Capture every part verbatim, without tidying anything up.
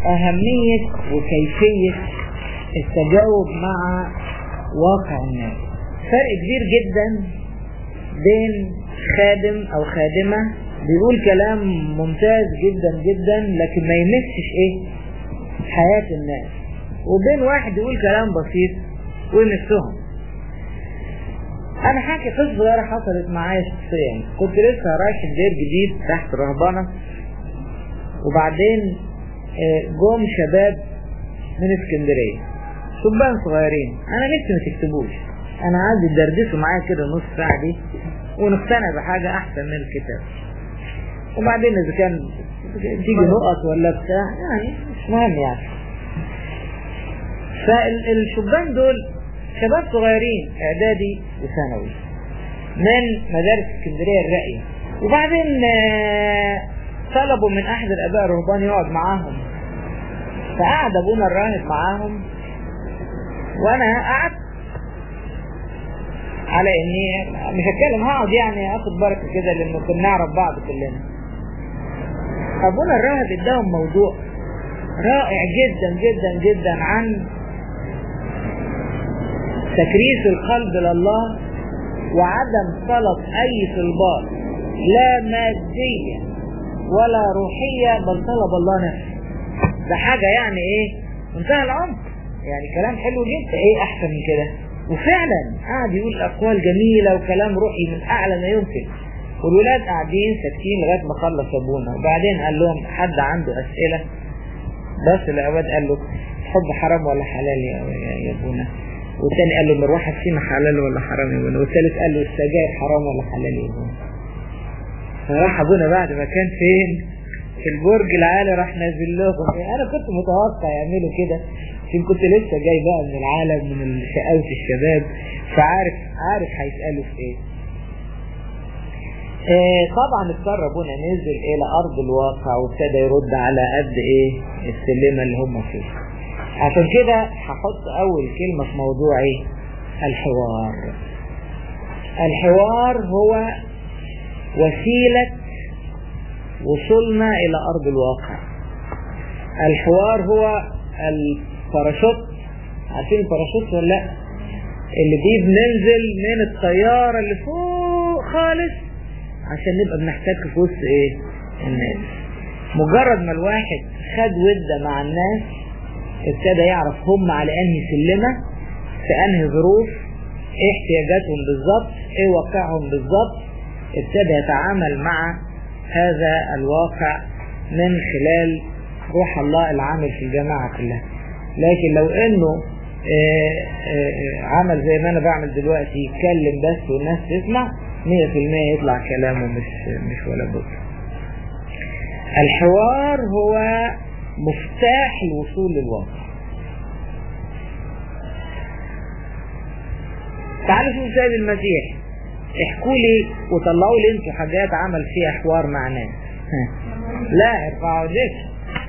أهمية وكيفية التجاوب مع واقع الناس. فرق كبير جدا بين خادم أو خادمة بيقول كلام ممتاز جدا جدا لكن ما يمسش إيه حياة الناس، وبين واحد يقول كلام بسيط ويمسهم. أنا حاكي قصة صغيرة حصلت معايا شخصيا. كنت لسه رايح الدير جديد تحت رهبانة، وبعدين جم شباب من اسكندرية، شبان صغيرين. أنا نفسي ما تكتبوش، أنا عايز يدردسوا معايا كده نص ساعة دي ونقتنع بحاجة أحسن من الكتاب، وبعدين إذا كان تيجي نقط ولا بتاع يعني مش مهم يعني. فالشبان دول شباب صغيرين إعدادي وثانوي من مدارس اسكندرية الراقية، وبعدين طلبوا من أحد الآباء الرهبان يقعد معاهم، فقعد أبونا الراهب معاهم وأنا قعدت على إني مش هتكلم، هقعد يعني أخد بركة كده لأنه كنا نعرف بعض كلنا. أبونا الراهب اداهم موضوع رائع جدا جدا جدا عن تكريس القلب لله وعدم طلب أي طلبات لا مادية ولا روحية، بل طلب الله نفسه. ده حاجة يعني ايه منتهى العمق، يعني كلام حلو جدا، ايه احسن من كده. وفعلا قاعد يقول اقوال جميلة وكلام روحي من اعلى ما يمكن، والولاد قاعدين ساكتين لغاية ما خلص ابونا. وبعدين قال لهم حد عنده اسئلة؟ بس الأولاد قال له حب حرام ولا حلال يا, يا ابونا، والثاني قال له مروحة فينا حلال ولا حرام يا ابونا، والثالث قال له السجاير حرام ولا حلال يا ابونا. فراح ابونا بعد ما كان فين في البرج العالي راح نازل لهم. يعني انا كنت متوقع يعملوا كده عشان كنت لسه جاي بقى من العالم من شقاوة الشباب، فعارف عارف هيسألوا في ايه. آه طبعا اضطر ابونا نزل الى ارض الواقع وابتدى يرد على قد ايه السلمة اللي هم فيه. عشان كده هحط اول كلمة في موضوعي الحوار. الحوار هو وسيلة وصلنا الى ارض الواقع. الحوار هو الباراشوت، عارفين الباراشوت ولا لا؟ اللي بيه بننزل من الطيارة اللي فوق خالص عشان نبقى بنحتك في وسط ايه الناس. مجرد ما الواحد خد ودة مع الناس ابتدى يعرف هم على انهي سلمة في انهي ظروف، ايه احتياجاتهم بالظبط، ايه واقعهم بالظبط، ابتدى يتعامل مع هذا الواقع من خلال روح الله العامل في الجماعة كلها. لكن لو انه آآ آآ عمل زي ما انا بعمل دلوقتي يتكلم بس والناس تسمع، مية في المية يطلع كلامه مش مش ولا بد. الحوار هو مفتاح الوصول للواقع. تعالوا شوفوا سيد المسيح، احكوا لي وطلعوا لي انتوا حاجات عمل فيها حوار مع ناس. لا ارفعوا ايديكم.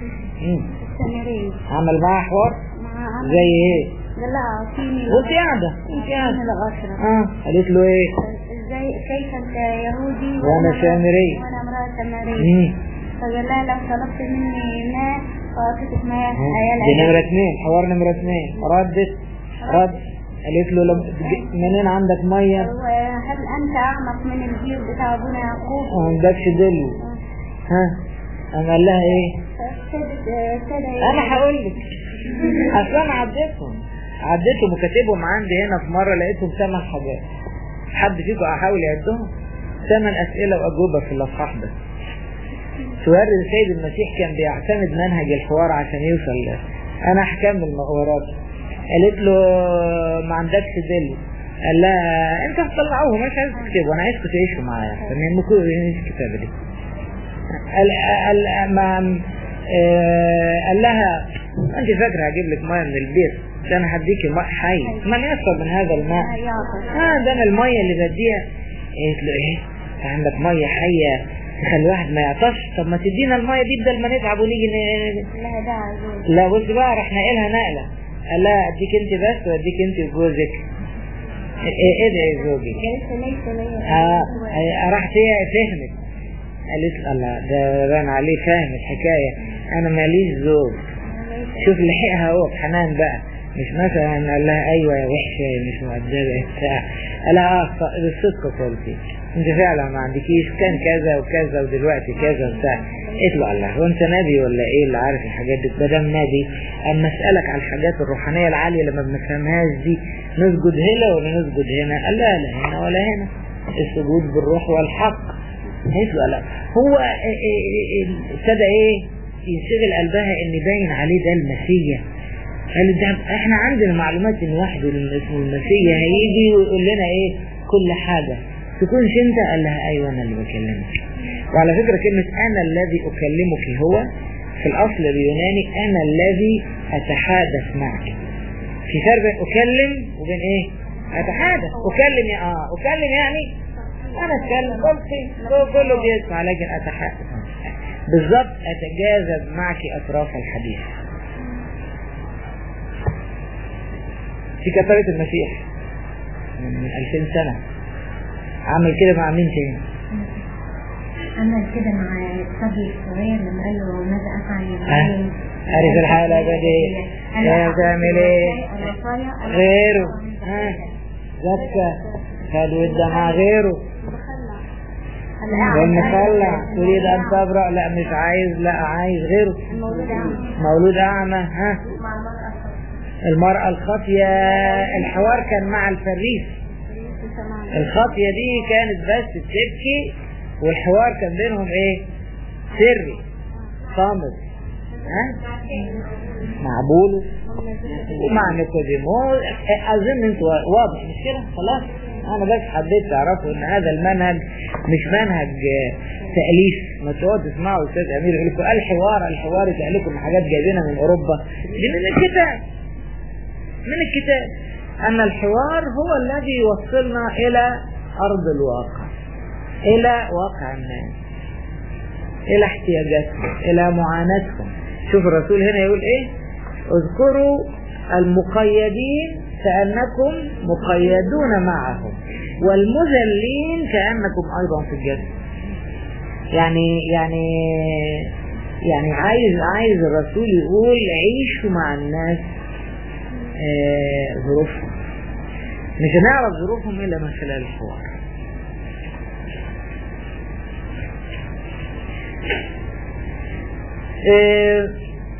عمل معاه حوار زي ايه؟ قال لها اعطيني وانت قاعده انت قاعده اه قالت له ايه؟ ازاي كيف انت يهودي وانا سامري وانا امراه سامريه؟ فقال لها لو طلبت مني ماء فاعطيتك ماء. دي نمرة اثنين، حوار نمرة اثنين. ردت رد قالت له لم... منين عندك ميه؟ هل انت اعمق من الجيل بتاع ابونا يعقوب؟ ما عندكش دل. ها انا قال لها ايه؟ انا هقول لك اصلا انا عديتهم عديتهم وكاتبهم عندي هنا في مره لقيتهم ثمان حاجات. حد فيكم احاول يعدهم؟ ثمان اسئله واجوبه في الاصحاح ده. سؤال السيد المسيح كان بيعتمد منهج الحوار عشان يوصل له. انا هكمل وراك. قالت له ما عندكش دل. قال لها انت هتطلعوه مش عايز تكتبه، انا عايزكم تعيشوا معايا عشان يهمكم ايه الكتابه دي. قال قال ما قال لها انت فاكره هجيب لك ميه من البيت؟ ده انا هديكي ماء حي، من يشرب من هذا الماء؟ اه ده انا الميه اللي بديها. قالت له ايه عندك ميه حيه تخلي واحد ما يعطش؟ طب ما تدينا الميه دي بدل ما نتعب ونيجي ن... لا بص بقى راح ناقلها نقله. قال لها اديك انت بس واديك انت وجوزك. ايه ده يا زوجي؟ اه راحت هي فهمت. قالت الله ده بان عليه فاهم الحكايه، انا ماليش زوج شوف لحقها هو بحنان بقى، مش مثلا قال لها ايوه يا وحشه مش مؤدبه بتاع، قال لها اه بالصدق قلتي انت فعلا ما عندكيش، كان كذا وكذا ودلوقتي كذا وبتاع. قلت له الله هو انت نبي ولا ايه اللي عارف الحاجات دي؟ ما دام نبي اما اسالك على الحاجات الروحانيه العاليه لما بنفهمهاش دي نسجد هنا ولا نسجد هنا؟ قال لا لا هنا ولا هنا، السجود بالروح والحق. قلت له لا هو ابتدى ايه ينشغل قلبها ان باين عليه ده المسيح. قال ده احنا عندنا معلومات ان واحد اسمه المسيح هيجي ويقول لنا ايه كل حاجه، تكونش انت؟ قال لها ايوه انا اللي بكلمك. وعلى فكره كلمه انا الذي اكلمك هو في الاصل اليوناني انا الذي اتحادث معك. في فرق بين اكلم وبين ايه اتحادث. اكلم يا اه اكلم يعني انا اتكلم كل كله بيسمع، لكن اتحدث بالضبط اتجاذب معك اطراف الحديث. في كفارة المسيح من ألفين سنة عمل كده مع مين تاني؟ عمل كده مع الصبي الصغير لما قال له ماذا افعل يا ابني؟ عارف الحالة بدي لا تعمل ايه غيره؟ ها زكى خدوا الدمع غيره والمخلع تريد ان تبرأ؟ لا مش عايز، لا عايز غيره. مولود اعمى. ها المرأة الخاطية الحوار كان مع الفريس. الخاطية دي كانت بس بتبكي والحوار كان بينهم ايه سري صامت. ها مع بولس ومع نيكوديموس. اظن انتوا واضح مش كده؟ خلاص انا بس حبيت تعرفوا ان هذا المنهج مش منهج تأليف. ما تقعدوا تسمعوا الاستاذ امير يقول لكم الحوار الحوار يتقال لكم حاجات جايبينها من اوروبا. دي من الكتاب من الكتاب ان الحوار هو الذي يوصلنا الى ارض الواقع، الى واقع الناس، الى احتياجاتهم، الى معاناتهم. شوف الرسول هنا يقول ايه؟ اذكروا المقيدين كأنكم مقيدون معهم والمذلين كأنكم ايضا في الجسد. يعني يعني يعني عايز عايز الرسول يقول عيشوا مع الناس آه ظروفهم. مش هنعرف ظروفهم الا من خلال الحوار. آه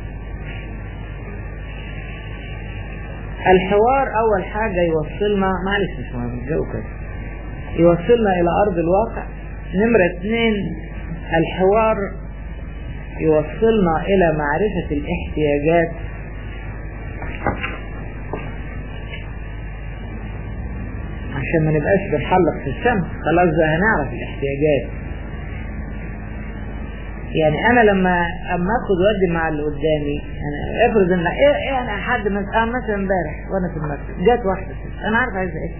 الحوار اول حاجة يوصلنا، معلش مش مهم الجو كده، يوصلنا الى ارض الواقع. نمرة اثنين الحوار يوصلنا الى معرفة الاحتياجات. عشان ما نبقاش بنحلق في الشمس، خلاص بقى هنعرف الاحتياجات. يعني انا لما اما اخد ودي مع اللي قدامي، انا افرض ان ايه ايه انا حد مثلا مثلا امبارح وانا في المكتب جات واحده انا عارف عايزه ايه،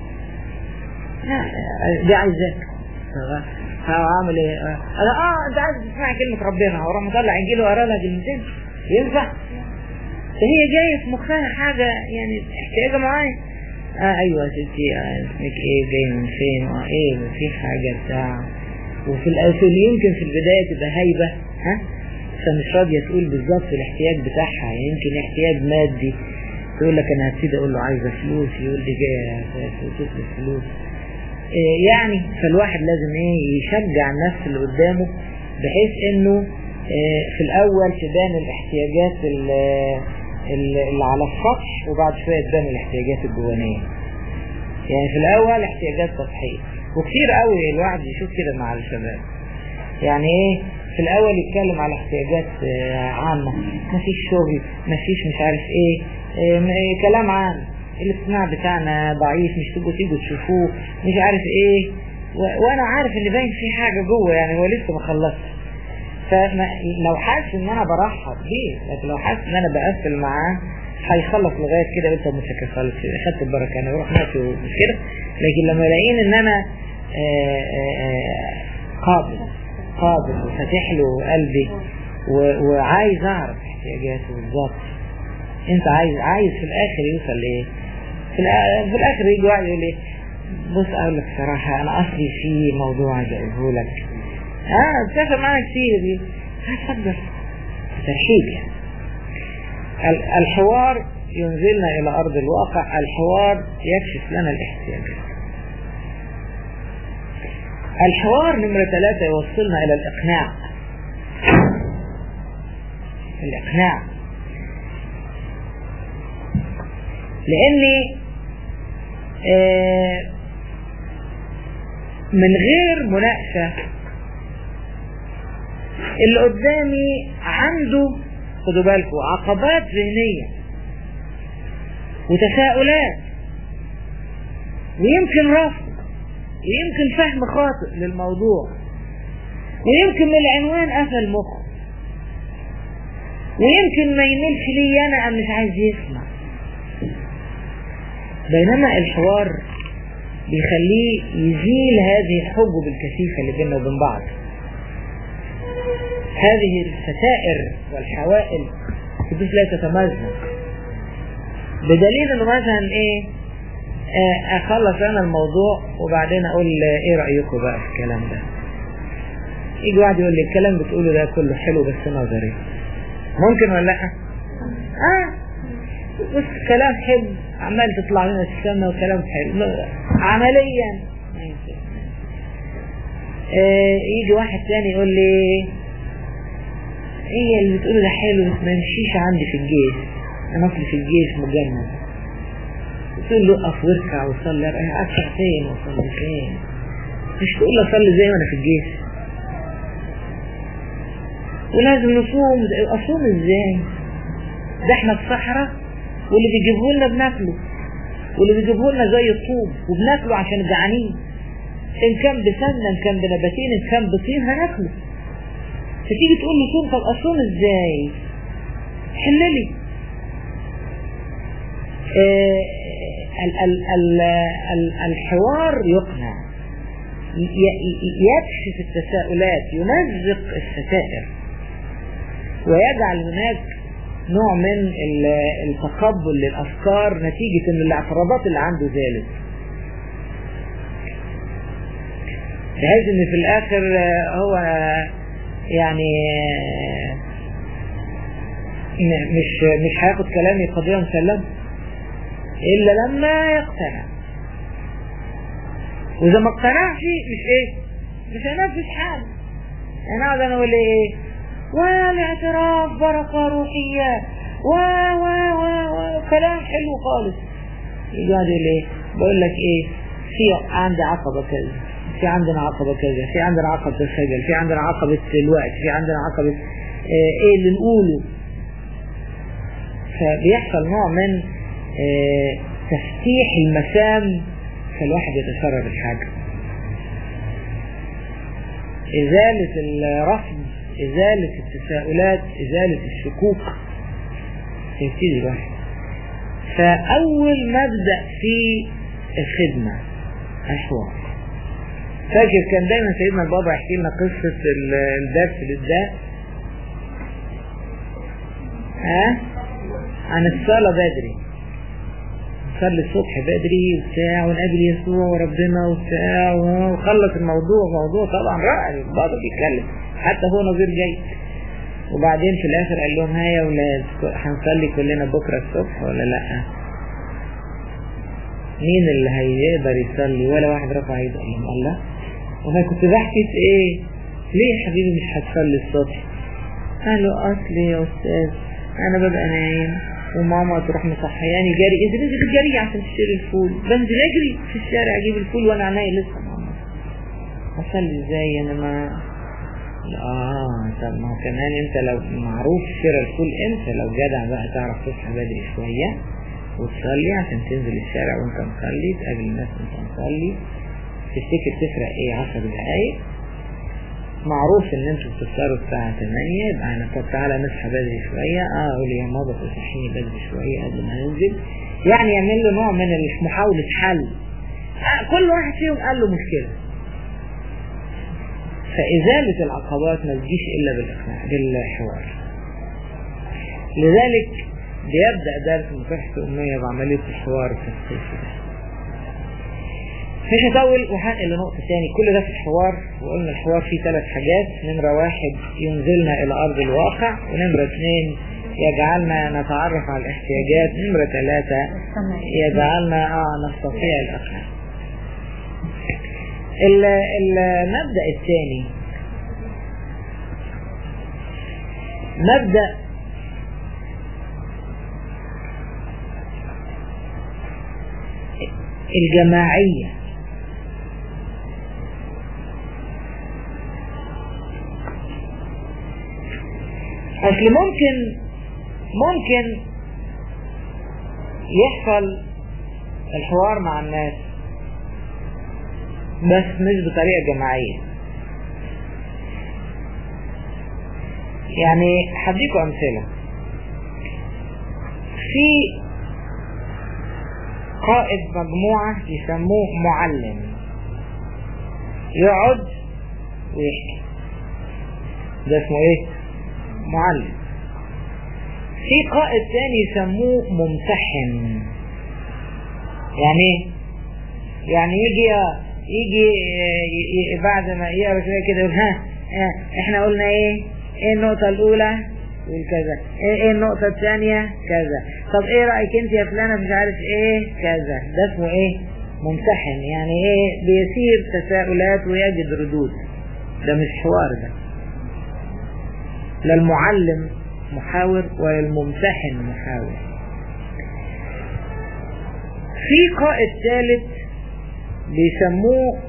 دي عايزاك هعمل ايه؟ انا اه انت عايز تسمع كلمه ربنا، هو راح مطلع انجيل وقرا لها كلمتين ينفع؟ هي جايه في مخها حاجه يعني احتياجها معايا. اه ايوه يا ستي اسمك ايه جاي من فين وايه في حاجه بتاع. وفي الاصل يمكن في البدايه تبقى هايبه ها فمش راضيه تقول بالظبط الاحتياج بتاعها، يمكن احتياج مادي تقول لك انا هبتدي اقول له عايزه فلوس يقول لي جايه تطلب فلوس. إيه يعني فالواحد لازم ايه يشجع النفس اللي قدامه بحيث انه إيه في الاول تبان الاحتياجات اللي على السطح وبعد شويه تبان الاحتياجات الجوانيه. يعني في الاول احتياجات سطحيه، وكثير قوي الواحد يشوف كده مع الشباب. يعني ايه في الاول يتكلم على احتياجات عامه، مفيش شغل مفيش مش عارف ايه, إيه كلام عام، الاقتناع بتاعنا ضعيف مش تبقوا تيجوا تشوفوه مش عارف ايه، وانا عارف ان باين في حاجه جوه يعني هو لسه ما خلصش. فلو حاسس ان انا برحب بيه، لكن لو حاسس ان انا بقفل معاه هيخلص لغايه كده قلت مش هكفل خدت البركه انا بروح ماشي مش كده. لكن لما يلاقيني ان انا آآ آآ قابل قابل وفاتح له قلبي وعايز اعرف احتياجاته بالظبط، انت عايز عايز في الاخر يوصل لايه؟ في, في الاخر يجي واحد يقول لي بص اقول لك صراحه انا اصلي في موضوع عايز اقوله لك. اه اتفق معاك كتير دي هتفضل ترحيب يعني. الحوار ينزلنا إلى أرض الواقع، الحوار يكشف لنا الاحتياجات. الحوار نمرة ثلاثة يوصلنا إلى الإقناع. الإقناع لأني آه من غير مناقشة اللي قدامي عنده، خدوا بالكم، عقبات ذهنية وتساؤلات ويمكن رفض ويمكن فهم خاطئ للموضوع ويمكن من العنوان قفل مخه ويمكن ما يميلش لي أنا أم مش عايز يسمع. بينما الحوار بيخليه يزيل هذه الحجب الكثيفة اللي بيننا وبين بعض، هذه الستائر والحوائل تبقى لا تتمزق، بدليل انه مثلا ايه آه اخلص انا الموضوع وبعدين اقول ايه رأيكم بقى في الكلام ده، يجي واحد يقول لي الكلام بتقوله ده كله حلو بس نظري، ممكن ولا لا؟ اه بس كلام حلو عمال تطلع لنا السما وكلام حلو عمليا آه يجي واحد ثاني يقول لي ايه اللي بتقوله ده حلو بس ما يمشيش عندي في الجيش، انا اصلي في الجيش مجند. تقول له اقف واركع وصلي، اركع فين وصلي فين؟ مش تقول له صلي زي ما انا في الجيش، ولازم نصوم. اصوم ازاي؟ ده احنا في صحراء واللي بيجيبه لنا بناكله، واللي بيجيبه لنا زي الطوب وبناكله عشان جعانين، ان كان بسمنه ان كان بنباتين ان كان بطين هناكله. فتيجي تقول لي صوم، طب اصوم ازاي؟ حللي. آه ال ال ال ال الحوار يقنع، يكشف التساؤلات، يمزق الستائر، ويجعل هناك نوع من التقبل للأفكار نتيجة ان الاعتراضات اللي عنده زالت، بحيث ان في الاخر هو يعني مش مش هياخد كلامي قضية مسلمة الا لما يقتنع، واذا ما اقتنعش مش ايه مش هنفذ حاجة. انا اقعد انا اقول ايه والاعتراف بركة روحية و و و و كلام حلو خالص، يجي يقول ايه بقول لك ايه في عندي عقبة كذا، في عندنا عقبة كذا، في عندنا عقبة الخجل، في عندنا عقبة الوقت، في عندنا عقبة اه ايه اللي نقوله. فبيحصل نوع من اه تفتيح المسام، فالواحد يتسرب الحاجة، ازالة الرفض، ازالة التساؤلات، ازالة الشكوك، يبتدي الواحد. فاول مبدأ في الخدمة الحوار. فاكر كان دايما سيدنا البابا يحكي لنا قصة الدرس للداء ها عن الصلاة بدري، نصلي الصبح بدري وبتاع ونقابل يسوع وربنا وبتاع وخلص الموضوع. موضوع طبعا رائع، البابا بيتكلم حتى هو نظير جيد. وبعدين في الاخر قال لهم ها يا اولاد هنصلي كلنا بكرة الصبح ولا لا؟ مين اللي هيقدر يصلي؟ ولا واحد رفع يده. قال لهم الله، وانا كنت بحكي في ايه؟ ليه يا حبيبي مش هتصلي الصبح؟ قالوا اصلي يا استاذ انا ببقى نايم وماما تروح مصحياني جري، انت نزل الجري عشان تشتري الفول، بنزل اجري في الشارع اجيب الفول وانا عيني لسه ماما، اصلي ازاي انا ما اه طب ما هو كمان انت لو معروف شراء الفول امتى، لو جدع بقى تعرف تصحى بدري شويه وتصلي عشان تنزل الشارع وانت مصلي تقابل الناس وانت مصلي، تفتكر تفرق ايه عشر دقايق؟ معروف ان انتوا بتفطروا الساعة تمانية، يبقى انا طب تعالى نصحى بدري شوية. اه اقول يا ماما تصحيني بدري شوية قبل ما ننزل، يعني يعمل له نوع من محاولة حل. آه كل واحد فيهم قال له مشكلة. فإزالة العقبات ما تجيش إلا بالإقناع بالحوار. لذلك بيبدأ درس مكافحة الأمية بعملية الحوار في الصيف ده. مش هطول وهنقل لنقطة تاني. كل ده في الحوار، وقلنا الحوار فيه ثلاث حاجات. نمرة واحد ينزلنا إلى أرض الواقع، ونمرة اثنين يجعلنا نتعرف على الاحتياجات. نمرة ثلاثة يجعلنا اه نستطيع الأقناع. المبدأ الثاني مبدأ الجماعية. أصل ممكن ممكن يحصل الحوار مع الناس بس مش بطريقة جماعية. يعني هديكوا أمثلة. في قائد مجموعة يسموه معلم، يقعد ويحكي، ده اسمه ايه؟ معلم. في قائد تاني يسموه ممتحن. يعني ايه؟ يعني يجي يجي بعد ما يقرا كده يقول ها احنا قلنا ايه؟ ايه النقطة الأولى؟ يقول كذا. ايه, ايه النقطة الثانية؟ كذا. طب ايه رأيك انت يا فلانة مش عارف ايه؟ كذا. ده اسمه ايه؟ ممتحن. يعني ايه؟ بيثير تساؤلات ويجد ردود. ده مش حوار ده. لا المعلم محاور ولا الممتحن محاور. في قائد ثالث بيسموه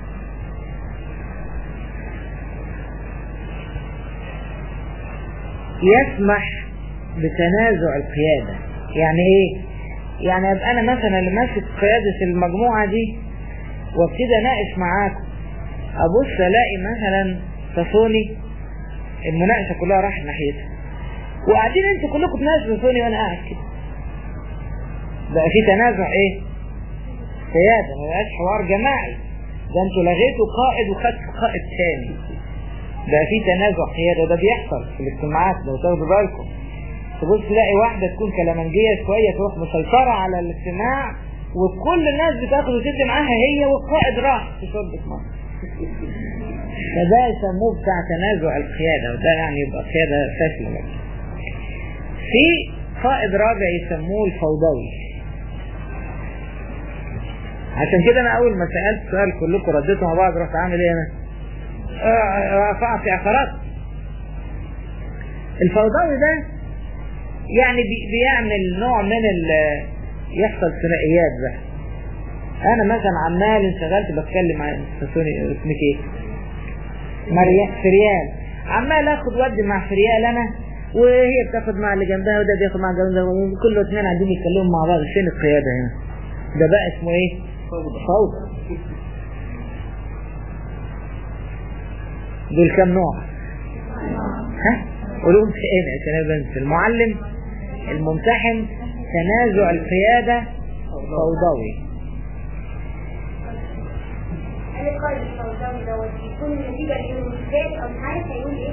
يسمح بتنازع القيادة. يعني ايه؟ يعني ابقى انا مثلا اللي ماسك قيادة المجموعة دي وابتدي اناقش معاكم، ابص الاقي مثلا تصوني المناقشة كلها راحت ناحيتها وقاعدين انتوا كلكم تناقشوا تصوني وانا قاعد كده. بقى في تنازع ايه؟ قيادة. ما بقاش حوار جماعي، ده انتوا لغيتوا قائد وخدتوا قائد ثاني. بقى في تنازع قيادة. ده بيحصل في الاجتماعات لو تاخدوا بالكم. تبص تلاقي واحدة تكون كلامنجية شوية تروح مسيطرة على الاجتماع وكل الناس بتاخد وتدي معاها هي والقائد راح في شرطة مصر. فده يسموه بتاع تنازع القيادة، وده يعني يبقى قيادة فاشلة. في قائد رابع يسموه الفوضوي. عشان كده انا اول ما سألت سؤال كلكم رديتوا مع بعض رحت عامل ايه انا؟ رفعت اعتراض. الفوضوي ده يعني بي بيعمل نوع من ال يحصل ثنائيات. بقى انا مثلا عمال انشغلت بتكلم مع سوني اسمك ايه؟ مريم فريال، عمال اخد ودي مع فريال انا وهي بتاخد مع اللي جنبها وده بياخد مع اللي جنبها وكل اثنين قاعدين يتكلموا مع بعض. فين القيادة هنا؟ ده بقى اسمه ايه؟ فوضى. دول كم نوع؟ ها؟ قولهم تاني عشان ابقى المعلم، الممتحن، تنازع القيادة، فوضوي. أنا قائد الفوضوي دوت يكون النتيجة إنه مش فاهم أو مش عارف هيقول إيه.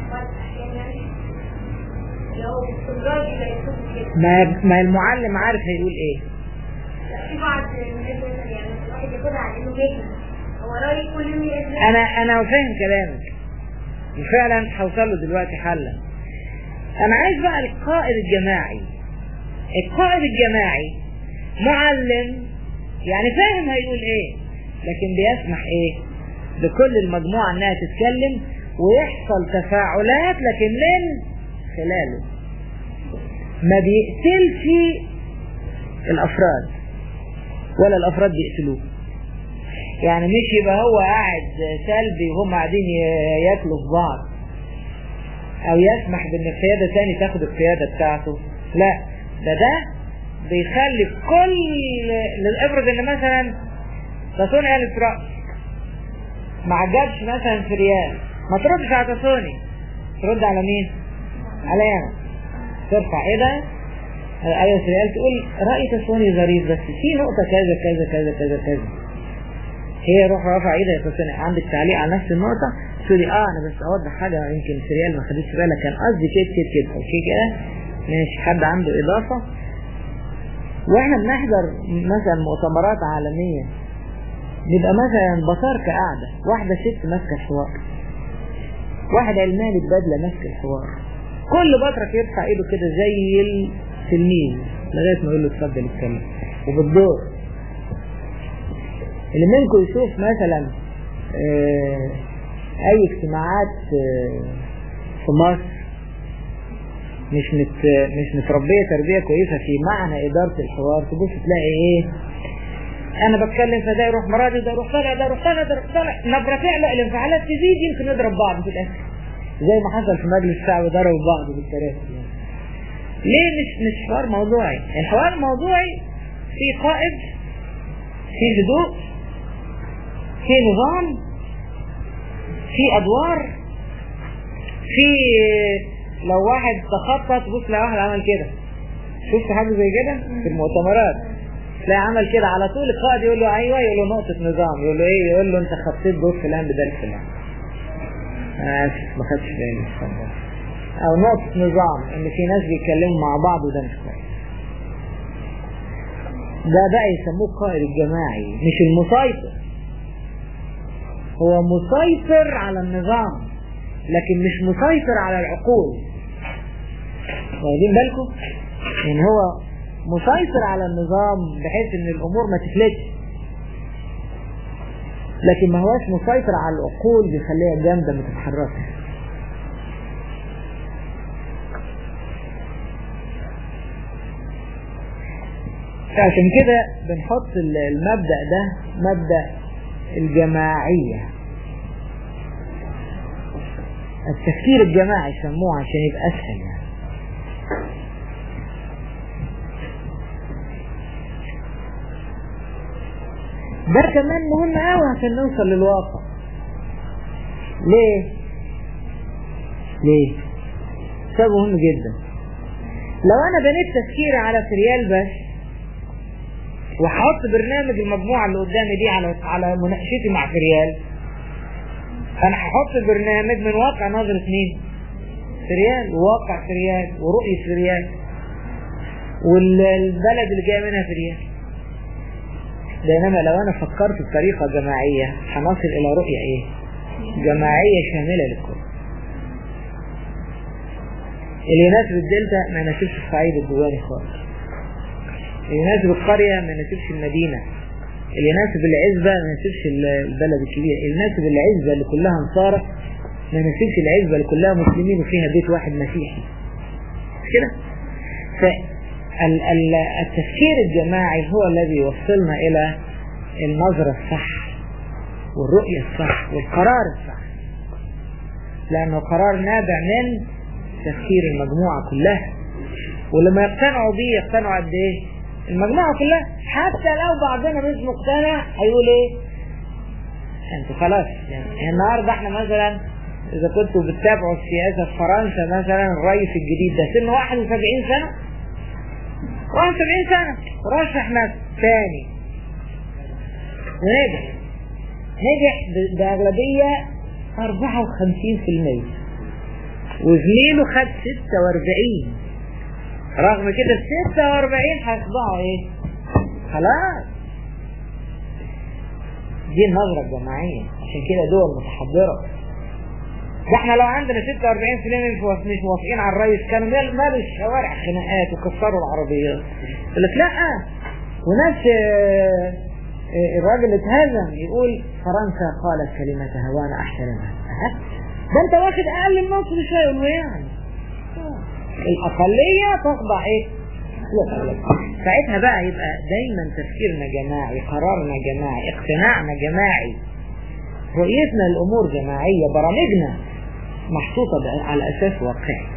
ما ما المعلم عارف هيقول ايه. في بعض الناس مثلا يعني الواحد ياخدها على انه مهنه هو رايي كل يوم يقدم. انا انا فاهم كلامك وفعلا هوصل له دلوقتي حلا. انا عايز بقى القائد الجماعي. القائد الجماعي معلم يعني فاهم هيقول ايه، لكن بيسمح ايه لكل المجموعة انها تتكلم ويحصل تفاعلات لكن من خلاله. ما بيقتلش الافراد ولا الافراد بيقتلوه. يعني مش يبقى هو قاعد سلبي وهم قاعدين ياكلوا في بعض او يسمح بان القيادة تاني تاخد القيادة بتاعته. لا، ده ده بيخلي كل افرض ان مثلا تصوني قالت رأس ما عجبش مثلا في ريال، ما تردش على تصوني، ترد على مين؟ على انا. ترفع ايدها ايوه ريال تقول رأي تصوني ظريف بس في نقطة كذا كذا كذا كذا كذا. هي روح رافع ايدها يا تصوني عندك تعليق على نفس النقطة؟ تقولي اه انا بس اوضح حاجة يمكن ريال ما خدتش بالها، كان قصدي كده كده كده اوكي كده ماشي. حد عنده اضافة؟ واحنا بنحضر مثلا مؤتمرات عالمية بيبقى مثلا بطاركة قاعدة واحدة ست ماسكة الحوار، واحد علماني ببدلة ماسك الحوار، كل بطرك يرفع ايده كده زي التلميذ لغايه ما يقول له اتفضل اتكلم، وبالدور. اللي منكم يشوف مثلا اه اي اجتماعات اه في مصر مش مت مش متربيه تربيه كويسه في معنى اداره الحوار، تبص تلاقي ايه، انا بتكلم فده يروح مرادي، ده يروح طالع، ده يروح طالع، ده يروح طالع، نبره تعلى، الانفعالات تزيد، يمكن نضرب بعض في الاخر زي ما حصل في مجلس الشعب، ضربوا بعض بالكراسي. ليه مش مش حوار موضوعي؟ الحوار الموضوعي في قائد، في هدوء، في نظام، في ادوار، في لو واحد تخطط، بص لو واحد عمل كده، شفت حاجه زي كده في المؤتمرات، تلاقي عمل كده على طول القائد يقول له ايوه، يقول له نقطه نظام، يقول له ايه، يقول له انت خطيت دور فلان بدل فلان. انا اسف ما خدتش بالي، او نقطه نظام ان في ناس بيتكلموا مع بعض وده مش كويس. ده بقى يسموه القائد الجماعي، مش المسيطر. هو مسيطر على النظام لكن مش مسيطر على العقول. واخدين بالكم؟ يعني هو مسيطر على النظام بحيث ان الامور ما تفلتش، لكن ما هواش مسيطر على العقول بيخليها جامده ما تتحركش. عشان كده بنحط المبدأ ده مبدأ الجماعية، التفكير الجماعي يسموه عشان يبقى اسهل يعني. ده كمان مهم قوي عشان نوصل للواقع. ليه؟ ليه؟ سبب مهم جدا. لو انا بنيت تفكيري على سريال بس وحط برنامج المجموعة اللي قدامي دي على على مناقشتي مع سريال، انا هحط برنامج من واقع نظرة مين؟ سريال، وواقع سريال، ورؤية سريال، والبلد اللي جاي منها سريال. بينما لو انا فكرت بطريقة جماعية هنصل الى رؤية ايه؟ جماعية شاملة للكل. اللي يناسب الدلتا ما يناسبش الصعيد الجواني خالص، اللي يناسب القرية ما يناسبش المدينة، اللي يناسب العزبة ما يناسبش البلد الكبير، اللي يناسب العزبة اللي كلها نصارى ما يناسبش العزبة اللي كلها مسلمين وفيها بيت واحد مسيحي. كده؟ فالتفكير الجماعي هو الذي يوصلنا إلى النظرة الصح والرؤية الصح والقرار الصح، لأنه قرار نابع من تفكير المجموعة كلها. ولما يقتنعوا بيه يقتنعوا قد ايه؟ المجموعة كلها. حتى لو بعضنا مش مقتنع هيقول ايه؟ انتوا خلاص يعني النهارده احنا مثلا اذا كنتوا بتتابعوا السياسة في فرنسا مثلا، الرئيس الجديد ده سنه واحد وسبعين سنة، واحد وسبعين سنة رشح نفسه ثاني ونجح، نجح بأغلبية أربعة وخمسين في المية، وزميله خد ستة وأربعين. رغم كده ستة وأربعين هيخضعوا ايه؟ خلاص. دي النظرة الجماعية. عشان كده دول متحضرة. ده احنا لو عندنا ستة وأربعين في المية مش موافقين على الرئيس كانوا مالوا الشوارع خناقات وكسروا العربيات. يقول لك لا، وناس اه اه الراجل اتهزم يقول فرنسا قالت كلمتها وانا احترمها. ده انت واخد اقل من نص شويه يقولوا يعني الأقلية تخضع إيه؟ ساعتها بقى يبقى دايما تفكيرنا جماعي، قرارنا جماعي، اقتناعنا جماعي، رؤيتنا للأمور جماعية، برامجنا محطوطة على أساس واقعي.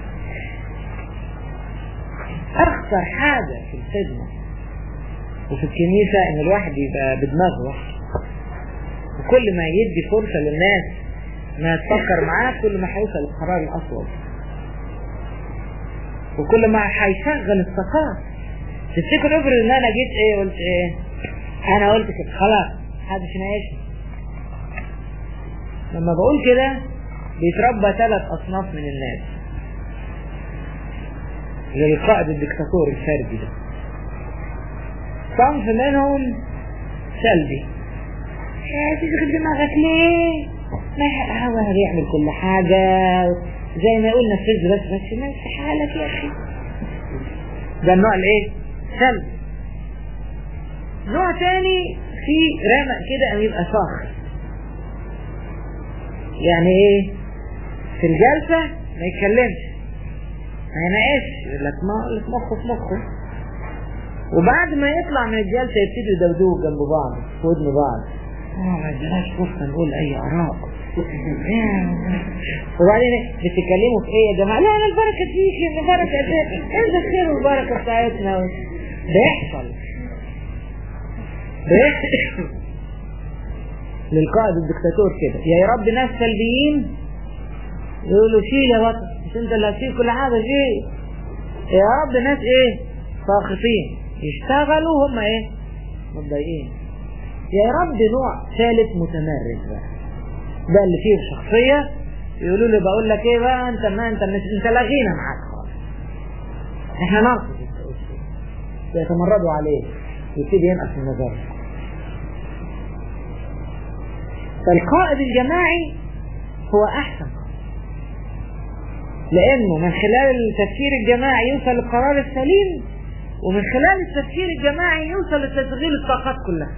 أخطر حاجة في الخدمة وفي الكنيسة إن الواحد يبقى بدماغه واحد، وكل ما يدي فرصة للناس ما تفكر معاه كل ما هيوصل للقرار الأصوب، وكل ما هيشغل الثقافة. تفتكر افرض ان انا جيت ايه قلت ايه؟ انا قلت كده خلاص محدش يناقشني. لما بقول كده بيتربى ثلاث اصناف من الناس للقائد الدكتاتور الفردي ده. صنف منهم سلبي، تشغل دماغك ليه؟ ما هو هيعمل كل حاجة زي ما يقول نفذ بس بس ما في حالك يا اخي. ده النوع الايه؟ سلب. نوع تاني في رمق كده ان يبقى صاخر، يعني ايه؟ في الجلسة ما يتكلمش ما يناقش، يقول لك ما في مخه في مخه، وبعد ما يطلع من الجلسة يبتدوا يدودوا جنب بعض في ودن بعض. اه ما ادناش فرصة نقول اي اراء. وبعدين بتتكلموا في ايه يا جماعة؟ لا انا البركة فيك، البركة انت خير والبركة بتاعتنا. بيحصل بيحصل للقائد الدكتاتور كده، يا رب ناس سلبيين يقولوا شيل يا بطل مش انت اللي هتشيل كل حاجة، شيل. يا رب ناس ايه؟ ساخطين يشتغلوا هم ايه؟ متضايقين. يا رب نوع ثالث متمرد بقى، ده اللي فيه شخصية يقولوا له بقول لك ايه بقى انت ما انت مش انت لغينا معاك خالص، احنا ناقص يتمردوا عليه يبتدي ينقص النظر. فالقائد الجماعي هو احسن، لانه من خلال التفكير الجماعي يوصل للقرار السليم، ومن خلال التفكير الجماعي يوصل لتشغيل الطاقات كلها.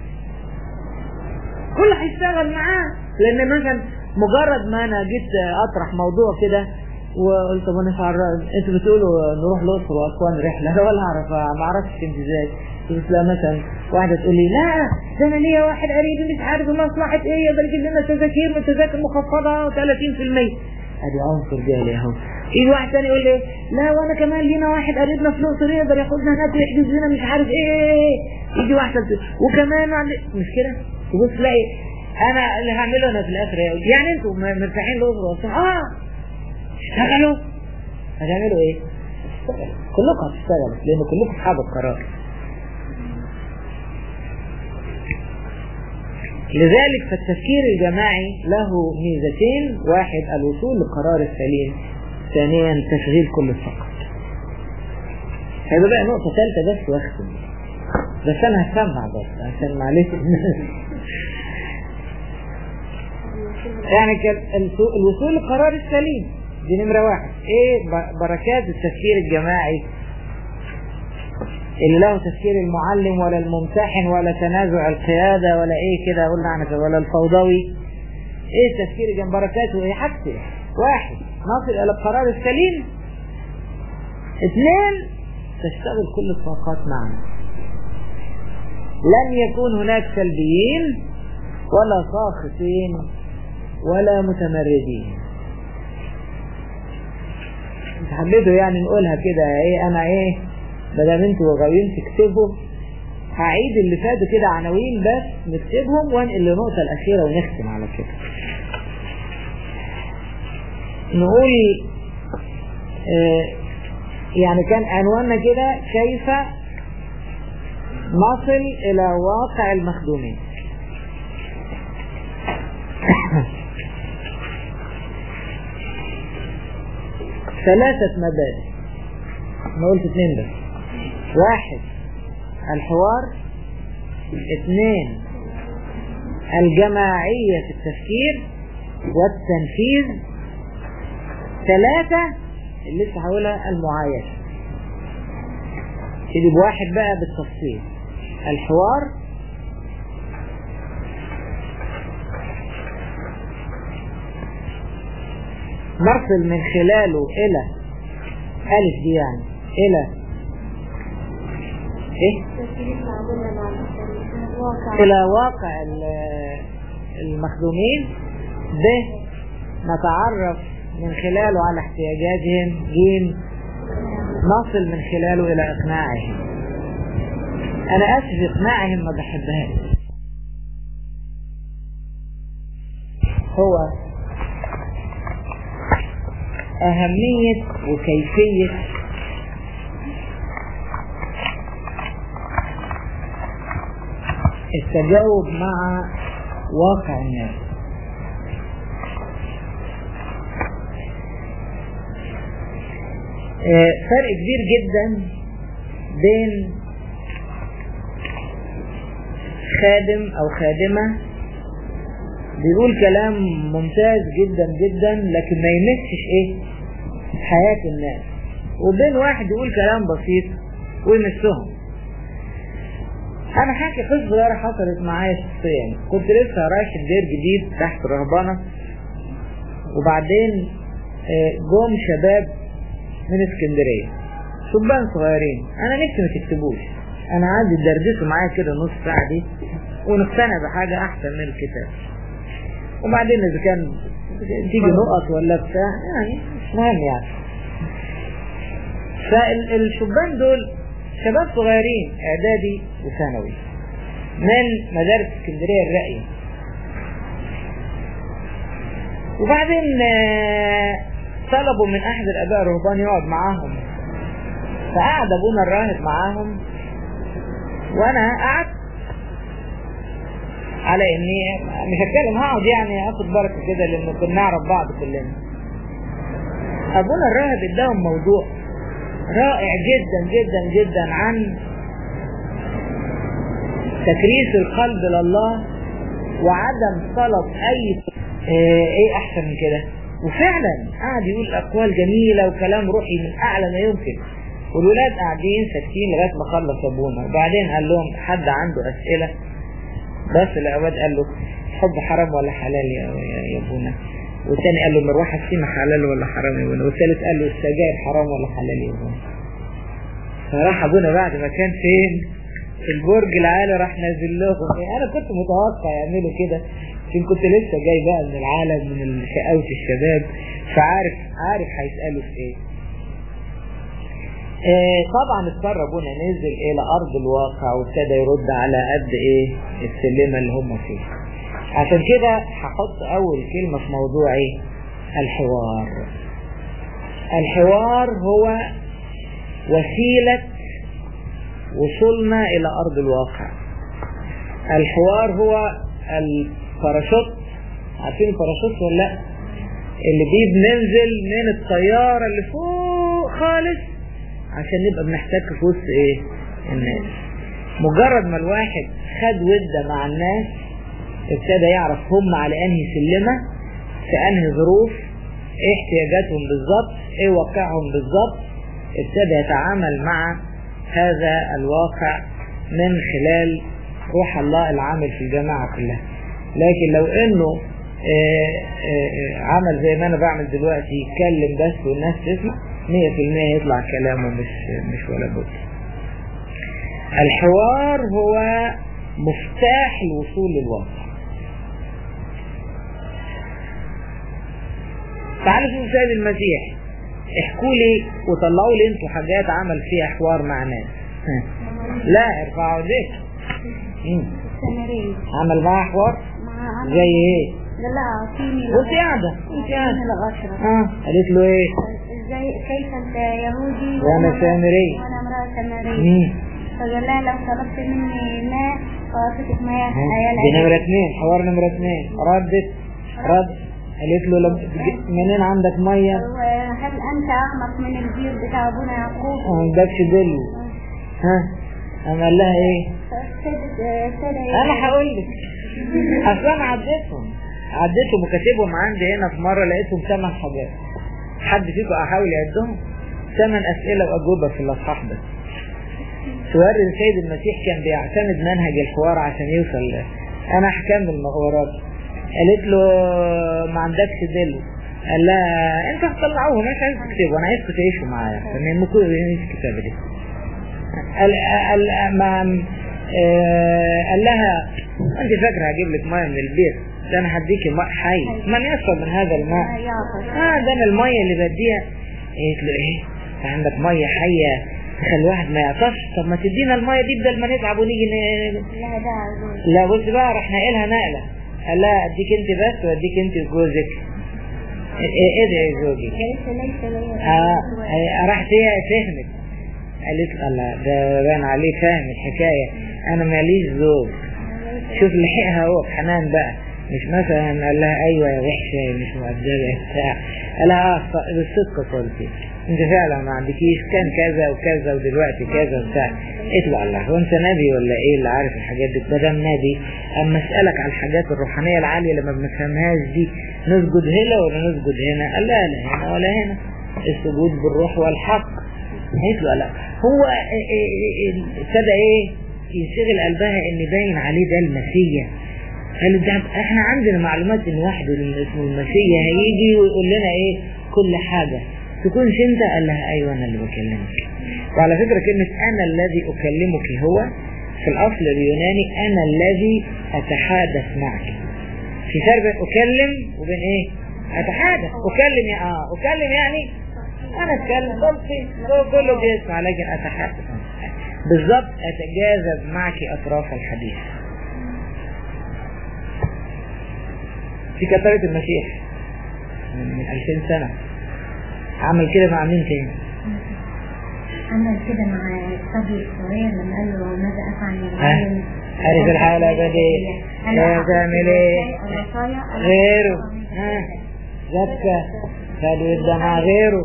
كل هيشتغل معاه، لان مثلا مجرد ما انا جيت اطرح موضوع كده وقلت طب انا عارف انتوا بتقولوا نروح الاقصر واسوان رحله، انا ولا اعرف ما اعرفش انت ازاي. بس لا مثلا واحده تقول لي لا ده انا ليا واحد قريب مش عارف مصلحه ايه يقدر يجيب لنا تذاكر من تذاكر مخفضه ثلاثين بالمية، ادي عنصر جالي اهو. يجي واحد ثاني يقول لي لا وانا كمان لينا واحد قريبنا في الاقصر يقدر ياخدنا هناك ويحجز لنا مش عارف ايه. يجي واحد وكمان عندي مش كده. تبص تلاقي انا اللي هعمله انا في الاخر يعني انتوا مرتاحين الاقصر واسوان اه اشتغلوا. هتعملوا ايه؟ اشتغلوا كلكم، هتشتغلوا لان كلكم اصحاب القرار. لذلك فالتفكير الجماعي له ميزتين، واحد الوصول للقرار السليم، ثانيا تشغيل كل الطاقات. هذا بقى نقطة ثالثة بس واختم، بس انا هسمع بس عشان معلش يعني الوصول للقرار السليم دي نمرة واحد. ايه بركات التفكير الجماعي اللي له تفكير المعلم ولا الممتحن ولا تنازع القيادة ولا ايه كده قلنا عنك ولا الفوضوي؟ ايه التفكير الجماعي بركاته؟ ايه حاجته؟ واحد نصل الى القرار السليم، اثنين تشتغل كل الطاقات معا، لن يكون هناك سلبيين ولا ساخطين ولا متمردين. حبيتوا يعني نقولها كده ايه انا ايه بدل انتوا غاويين تكتبوا هعيد اللي فاتوا كده عناوين بس نكتبهم وانقل للنقطة الأخيرة ونختم على كده. نقول اه يعني كان عنواننا كده كيف نصل إلى واقع المخدومين. ثلاثة مبادئ، أنا قلت اثنين بس. واحد الحوار، اثنين الجماعية في التفكير والتنفيذ، ثلاثة اللي لسه هقولها المعايشة. تجيب واحد بقى بالتفصيل. الحوار، نصل من خلاله إلى ألف دي يعني إلى إيه؟ إلى واقع المخدومين. ب نتعرف من خلاله على احتياجاتهم. ج نصل من خلاله إلى إقناعهم. أنا أسف إقناعهم ما بحبهاش، هو أهمية وكيفية التجاوب مع واقع الناس. فرق كبير جدا بين خادم أو خادمة بيقول كلام ممتاز جدا جدا لكن ما يمسش ايه حياة الناس، وبين واحد يقول كلام بسيط ويمسهم. انا حاكي قصة صغيرة حصلت معايا شخصيا. كنت لسه رايح الدير جديد تحت رهبانة، وبعدين جم شباب من اسكندرية، شبان صغيرين. انا نفسي ما تكتبوش، انا عندي دردشوا معايا كده نص ساعة دي ونقتنع بحاجة احسن من الكتاب، وبعدين اذا كان تيجي نقط ولا بتاع يعني مش مهم يعني. فالشبان دول شباب صغيرين اعدادي وثانوي من مدارس اسكندرية الراقية. وبعدين طلبوا من احد الاباء الرهبان يقعد معاهم، فقعد ابونا الراهب معاهم، وانا قعدت على اني مش هتكلم، هقعد يعني اخد بركه كده لان كنا نعرف بعض كلنا. ابونا الراهب اداهم موضوع رائع جدا جدا جدا عن تكريس القلب لله وعدم طلب اي ايه احسن من كده. وفعلا قعد يقول اقوال جميله وكلام روحي من اعلى ما يمكن، والولاد قاعدين ساكتين لغايه ما خلص ابونا. وبعدين قال لهم حد عنده اسئله؟ بس الاولاد قال له حب حرام ولا حلال يا يا ابونا، والثاني قال له مروحه السيما حلال ولا حرام يا ابونا، والثالث قال له السجاير حرام ولا حلال يا ابونا. فراح ابونا بعد ما كان فين في البرج العالي راح نازل لهم. انا كنت متوقع يعملوا كده عشان كنت لسه جاي بقى من العالم من شقاوة الشباب، فعارف عارف هيسألوا في ايه. آه طبعا اضطر ابونا نزل الى ارض الواقع وابتدى يرد على قد ايه السلمة اللي هم فيها. عشان كده هحط اول كلمة في موضوعي الحوار. الحوار هو وسيلة وصولنا الى ارض الواقع. الحوار هو الباراشوت، عارفين الباراشوت ولا لا؟ اللي بيه بننزل من الطيارة اللي فوق خالص عشان نبقى بنحتك في وسط ايه الناس. مجرد ما الواحد خد ودة مع الناس ابتدى يعرف هم على انهي سلمة، في انهي ظروف، ايه احتياجاتهم بالظبط، ايه واقعهم بالظبط، ابتدى يتعامل مع هذا الواقع من خلال روح الله العامل في الجماعة كلها. لكن لو انه آآ آآ عمل زي ما انا بعمل دلوقتي يتكلم بس والناس تسمع، مية في المية يطلع كلامه مش مش ولا بد. الحوار هو مفتاح الوصول للواقع. تعالوا شوفوا سيد المسيح، احكوا لي وطلعوا لي انتوا حاجات عمل فيها حوار مع ناس. لا ارفعوا ايديك. عمل معاه حوار زي ايه؟ لا لا اعطيني وانت قاعده وانت قاعده اه قالت له ايه؟ ازاي كيف انت يهودي وانا سامري وانا امراه سامريه؟ فقال لها لو طلبت مني ماء فاعطيك ماء. دي نمرة اثنين، حوار نمرة اثنين. ردت رد قالت له لم... منين عندك ميه؟ هل انت اعمق من البير بتاع ابونا يعقوب؟ ما عندكش دل. ها اما قال لها ايه؟ انا هقول لك اصل انا عديتهم عديتهم وكاتبهم عندي هنا في مره لقيتهم ثمان حاجات. حد فيكم احاول يعدهم؟ ثمان اسئله واجوبه في الاصحاح ده. توري السيد المسيح كان بيعتمد منهج الحوار عشان يوصل له. انا هكمل وراك. قالت له ما عندكش دل. قال لها انت هتطلعوه مش عايز تكتبه، انا عايزكم تعيشوا معايا لان المكتوب مش الكتابه دي. قال قال ما قال لها انت فاكره هجيب لك ميه من البيت؟ ده انا هديكي ماء حي من يشرب من هذا الماء. اه ده انا الميه اللي بديها. قالت له ايه انت عندك ميه حيه تخلي الواحد ما يعطش؟ طب ما تدينا الميه دي بدل ما نتعب ونيجي ن... لا ده لا بص بقى راح ناقلها نقله. قال لها اديك انت بس واديك انت وجوزك. ايه ده يا زوجي؟ اه راحت هي فهمت. قالت الله ده بان عليه فاهم الحكايه، انا ماليش زوج. شوف لحقها هو بحنان بقى، مش مثلا قال لها ايوه يا وحشه مش مؤدبه بتاع. قال لها اه بالصدق قلتي انت فعلا ما عندكيش، كان كذا وكذا ودلوقتي كذا وبتاع. اطلع الله هو انت نبي ولا ايه اللي عارف الحاجات دي؟ ما دام نبي اما اسالك على الحاجات الروحانيه العاليه اللي ما بنفهمهاش دي نسجد هنا ولا نسجد هنا؟ قال لا لا هنا ولا هنا. السجود بالروح والحق. قالت له لا، هو ابتدى ايه يشغل قلبها ان باين عليه ده المسيح. قال ده احنا عندنا معلومات ان واحد اسمه المسيح هيجي ويقول لنا ايه كل حاجة، تكونش انت؟ قال لها ايوه انا اللي بكلمك. وعلى فكرة كلمة انا الذي اكلمك هو في الاصل اليوناني انا الذي اتحادث معك. في فرق بين اكلم وبين ايه اتحادث. اكلم يعني اه اكلم يعني انا اتكلم صوتي كله بيسمع، لكن اتحدث بالضبط اتجاذب معك اطراف الحديث. في كتابة المسيح من ألفين سنة عمل كده مع مين تاني؟ عمل كده مع الصبي الصغير لما قال له ماذا افعل يا معلم؟ عارف الحالة بدي لا تعمل ايه غيره. ها زكى خد الدمع غيره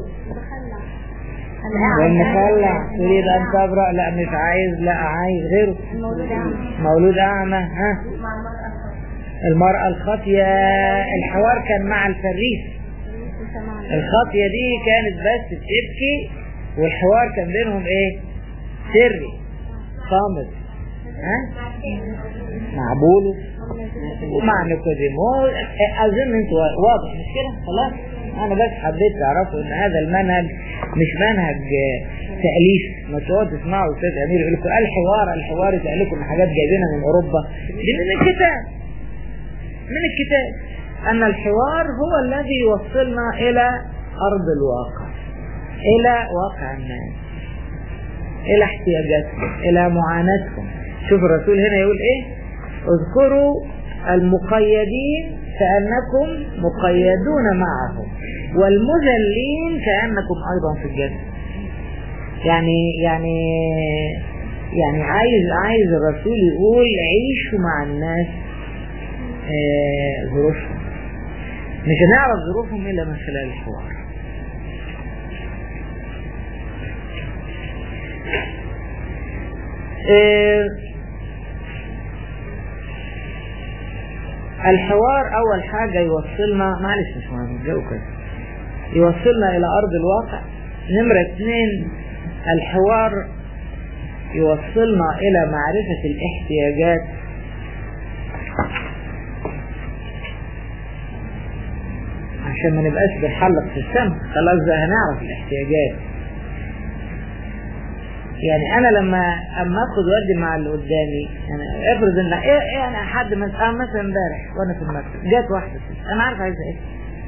والمخلع تريد ان تبرأ، لا مش عايز، لا عايز غيره. مولود اعمى. ها المرأة الخاطية الحوار كان مع الفريس. الخاطية دي كانت بس بتبكي والحوار كان بينهم ايه سري صامت. ها مع بولس ومع نيقوديموس. اظن انتوا واضح مش كده؟ خلاص انا بس حبيت تعرفوا ان هذا المنهج مش منهج تأليف. ما تقعدوا تسمعوا استاذ امير يقول لكم الحوار الحوار يقول لكم حاجات جايبينها من اوروبا. دي من الكتاب من الكتاب ان الحوار هو الذي يوصلنا الى ارض الواقع، الى واقع الناس، الى احتياجاتهم، الى معاناتهم. شوف الرسول هنا يقول ايه؟ اذكروا المقيدين كأنكم مقيدون معهم والمذلين كأنكم ايضا في الجسد. يعني يعني يعني عايز عايز الرسول يقول عيشوا مع الناس آه ظروفهم. مش هنعرف ظروفهم الا من خلال الحوار. آه الحوار اول حاجة يوصلنا، معلش مش مهم الجو كده، يوصلنا الى ارض الواقع. نمرة اثنين الحوار يوصلنا الى معرفة الاحتياجات. عشان ما نبقاش بنحلق في السماء، خلاص بقى هنعرف الاحتياجات. يعني انا لما اما اخد ودي مع اللي قدامي، انا افرض ان ايه ايه انا حد من اه مثلا امبارح وانا في المكتب جات واحده انا عارف عايزه ايه،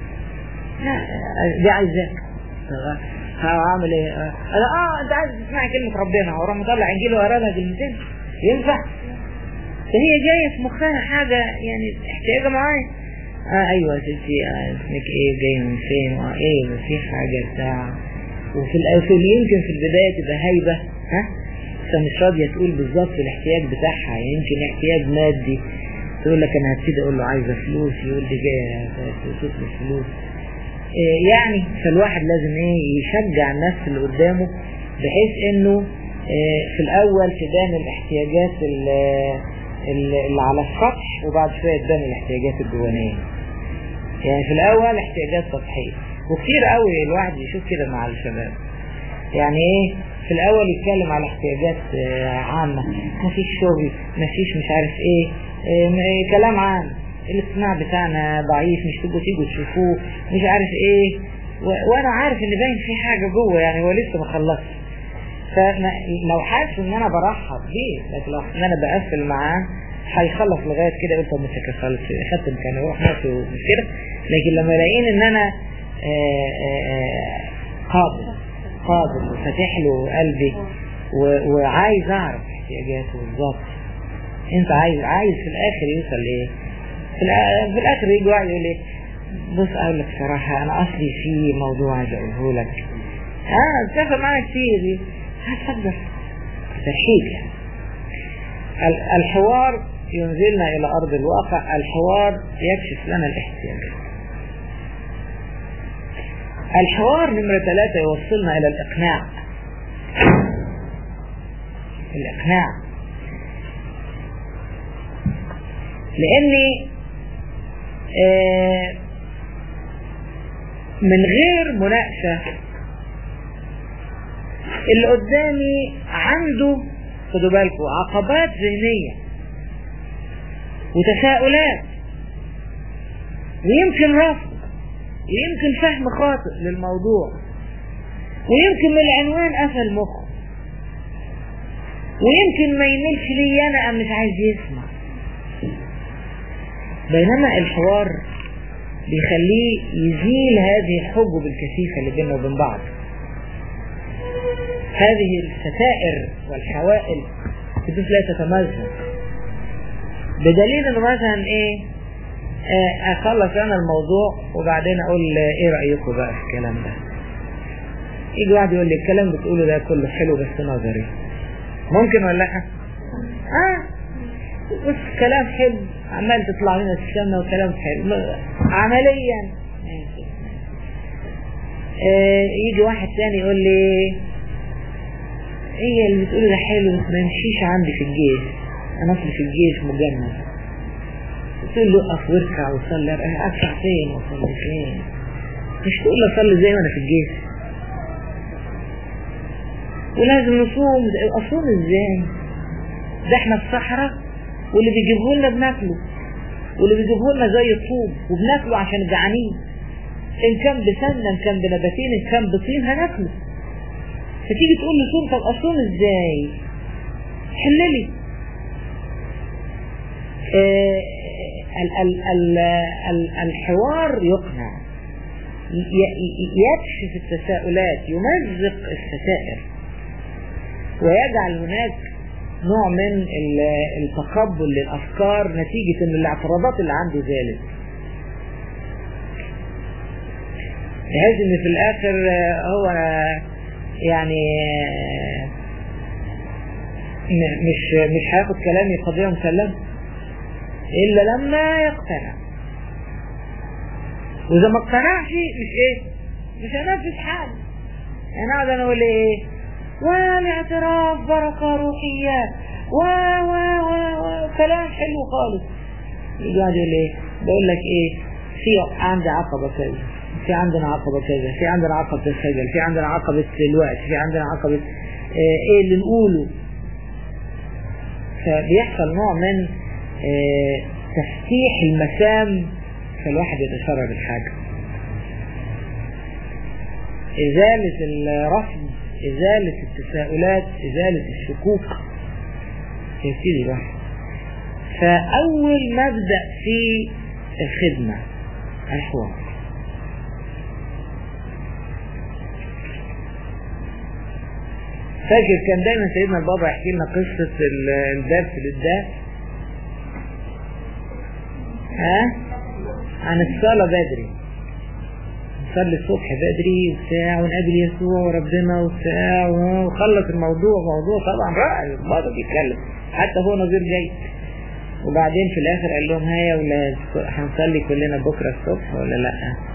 دي عايزاك هعمل ايه؟ انا اه انت عايز تسمعي كلمه ربنا وراح مطلع انجيل وقراها كلمتين ينفع؟ فهي جايه في مخها حاجه يعني احتياجها معايا. اه ايوه يا ستي اه اسمك ايه جاي من فين؟ اه ايه بس في حاجه بتاع. وفي الاول يمكن في البدايه تبقى هايبه ها فمش راضيه تقول بالظبط الاحتياج بتاعها، يمكن احتياج مادي تقول لك انا هبتدي اقول له عايزه فلوس يقول لي جايه تطلب فلوس. إيه يعني فالواحد لازم ايه يشجع النفس اللي قدامه بحيث انه إيه في الاول تبان الاحتياجات اللي على السطح وبعد شويه تبان الاحتياجات الجوانيه. يعني في الاول احتياجات سطحيه، وكتير قوي الواحد يشوف كده مع الشباب. يعني ايه في الاول يتكلم على احتياجات عامة، مفيش شغل مفيش مش عارف ايه, إيه كلام عام، الاقتناع بتاعنا ضعيف مش تبقوا تيجوا تشوفوه مش عارف ايه، وانا عارف ان باين في حاجة جوه يعني هو لسه ما خلصش. فلو حاسس ان انا برحب بيه لكن لو ان انا بقفل معاه هيخلص لغاية كده قلت متكفلت ختم كان يروح نفسه مش كده. لكن لما يلاقين ان انا آآ آآ قابل قابل وفتح له قلبي وعايز اعرف احتياجاته بالظبط. انت عايز عايز في الاخر يوصل ايه؟ في, في الاخر يجي واحد يقول لي بص اقول لك صراحة انا اصلي في موضوع عايز اقوله لك. اه اتفق معايا كتير هتقدر ترحيب يعني. الحوار ينزلنا الى ارض الواقع. الحوار يكشف لنا الاحتياجات. الحوار نمرة ثلاثة يوصلنا الى الاقناع. الاقناع لاني آه من غير مناقشة اللي قدامي عنده، خدوا بالكم، عقبات ذهنية وتساؤلات ويمكن رفض ويمكن فهم خاطئ للموضوع، ويمكن من العنوان قفل مخه، ويمكن ما يميلش لي انا ام مش عايز يسمع. بينما الحوار بيخليه يزيل هذه الحجب الكثيفة اللي بيننا وبين بعض، هذه الستائر والحوائل تدوس لا تتمزق، بدليل انه مثلا ايه آه اخلص انا الموضوع وبعدين اقول ايه رأيكم بقى في الكلام ده، يجي واحد يقول لي الكلام بتقوله ده كله حلو بس نظري، ممكن ولا لا؟ اه بس كلام حلو عمال تطلع لنا السمنة وكلام حلو عمليا. آه يجي واحد تاني يقول لي هي اللي بتقوله ده حلو بس ما يمشيش عندي في الجيش، انا اصلي في الجيش مجند. تقول له اقف واركع وصلي، اركع فين وصلي فين؟ مش تقول له صلي زي ما انا في الجيش، ولازم نصوم. اصوم ازاي؟ ده احنا في صحراء واللي بيجيبه لنا بناكله، واللي بيجيبه لنا زي الطوب وبناكله عشان جعانين، ان كان بسمنه ان كان بنباتين ان كان بطين هناكله. فتيجي تقول لي صوم، طب اصوم ازاي؟ حللي. آه ال ال ال ال الحوار يقنع، يكشف التساؤلات، يمزق الستائر، ويجعل هناك نوع من التقبل للأفكار نتيجة ان الاعتراضات اللي عنده زالت، بحيث ان في الاخر هو يعني مش مش هياخد كلامي قضية مسلمة الا لما يقتنع، واذا ما اقتنعش مش ايه مش هنفذ حاجة. يعني اقعد انا اقول ايه والاعتراف بركة روحية و و و كلام حلو خالص، يجي واحد يقول ايه بقول لك ايه في عندي عقبة كذا، في عندنا عقبة كذا، في عندنا عقبة الخجل، في عندنا عقبة الوقت، في عندنا عقبة اه ايه اللي نقوله. فبيحصل نوع من اه تفتيح المسام، فالواحد يتشرب الحاجة، ازالة الرفض، ازالة التساؤلات، ازالة الشكوك، يبتدي الواحد. فاول مبدأ في الخدمة الحوار. فاكر كان دايما سيدنا البابا يحكي لنا قصة الدرس للداس ها عن الصلاة بدري، نصلي الصبح بدري وبتاع ونقابل يسوع وربنا وبتاع وخلص الموضوع. موضوع طبعا رائع، البابا بيتكلم حتى هو نظير جيد. وبعدين في الاخر قال لهم ها يا ولاد هنصلي كلنا بكرة الصبح ولا لا؟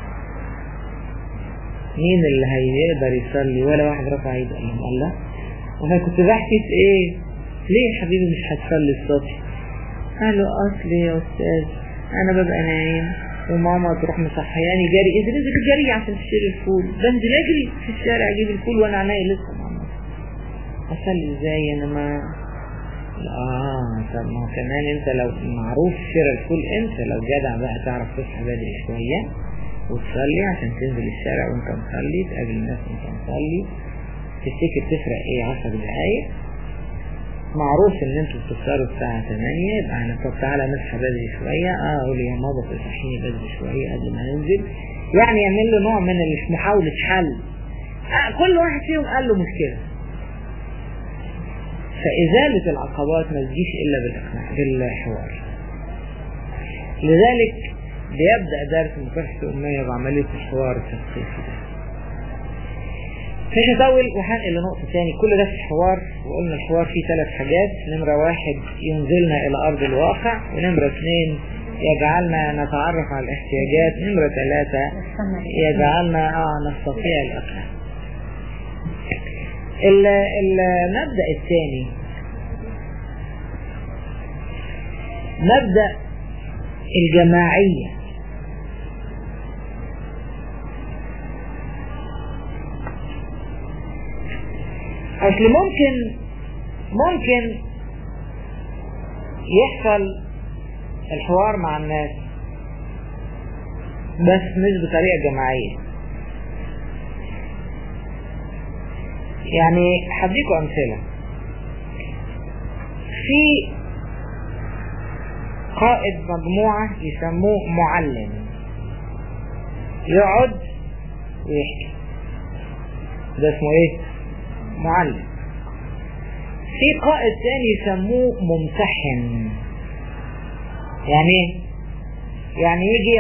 مين اللي هيقدر يصلي؟ ولا واحد رفع ايده. قال لهم الله، وانا كنت بحكي ايه ليه يا حبيبي مش هتصلي الصبح؟ قالوا اصلي يا استاذ انا ببقى نايم وماما تروح مصحياني جري، اذا نزل جري عشان تشتري الفول، بنزل اجري في الشارع اجيب الفول وانا عينيا لسه ماما. اصلي ازاي انا ما اه طب ما كمان انت لو معروف شراء الفول، انت لو جدع بقى تعرف تصحى بدري شويه وتصلي عشان تنزل الشارع وانت مصلي، تقابل الناس وانت مصلي، تفتكر تفرق ايه عشر دقايق؟ معروف ان انتوا بتفطروا الساعة ثمانية، يبقى انا طب تعالى نصحى بدري شوية، اه اقول يا ماما تصحيني بدري شوية قبل ما ننزل، يعني يعمل له نوع من محاولة حل. آه كل واحد فيهم قال له مشكلة. فإزالة العقبات ما تجيش إلا بالإقناع بالحوار. لذلك بيبدأ درس مكافحة الأمية بعملية الحوار التثقيفي ده. مش هطول وهنقل لنقطة تاني. كل ده في الحوار، وقلنا الحوار فيه ثلاث حاجات: نمرة واحد ينزلنا إلى أرض الواقع، ونمرة اثنين يجعلنا نتعرف على الاحتياجات، نمرة ثلاثة يجعلنا آه نستطيع الإقناع. المبدأ الثاني مبدأ الجماعية. اصل ممكن ممكن يحصل الحوار مع الناس بس مش بطريقة جماعية. يعني هديكوا امثلة. في قائد مجموعة يسموه معلم، يقعد ويحكي، ده اسمه ايه؟ معلم. في قائد تاني يسموه ممتحن. يعني ايه؟ يعني يجي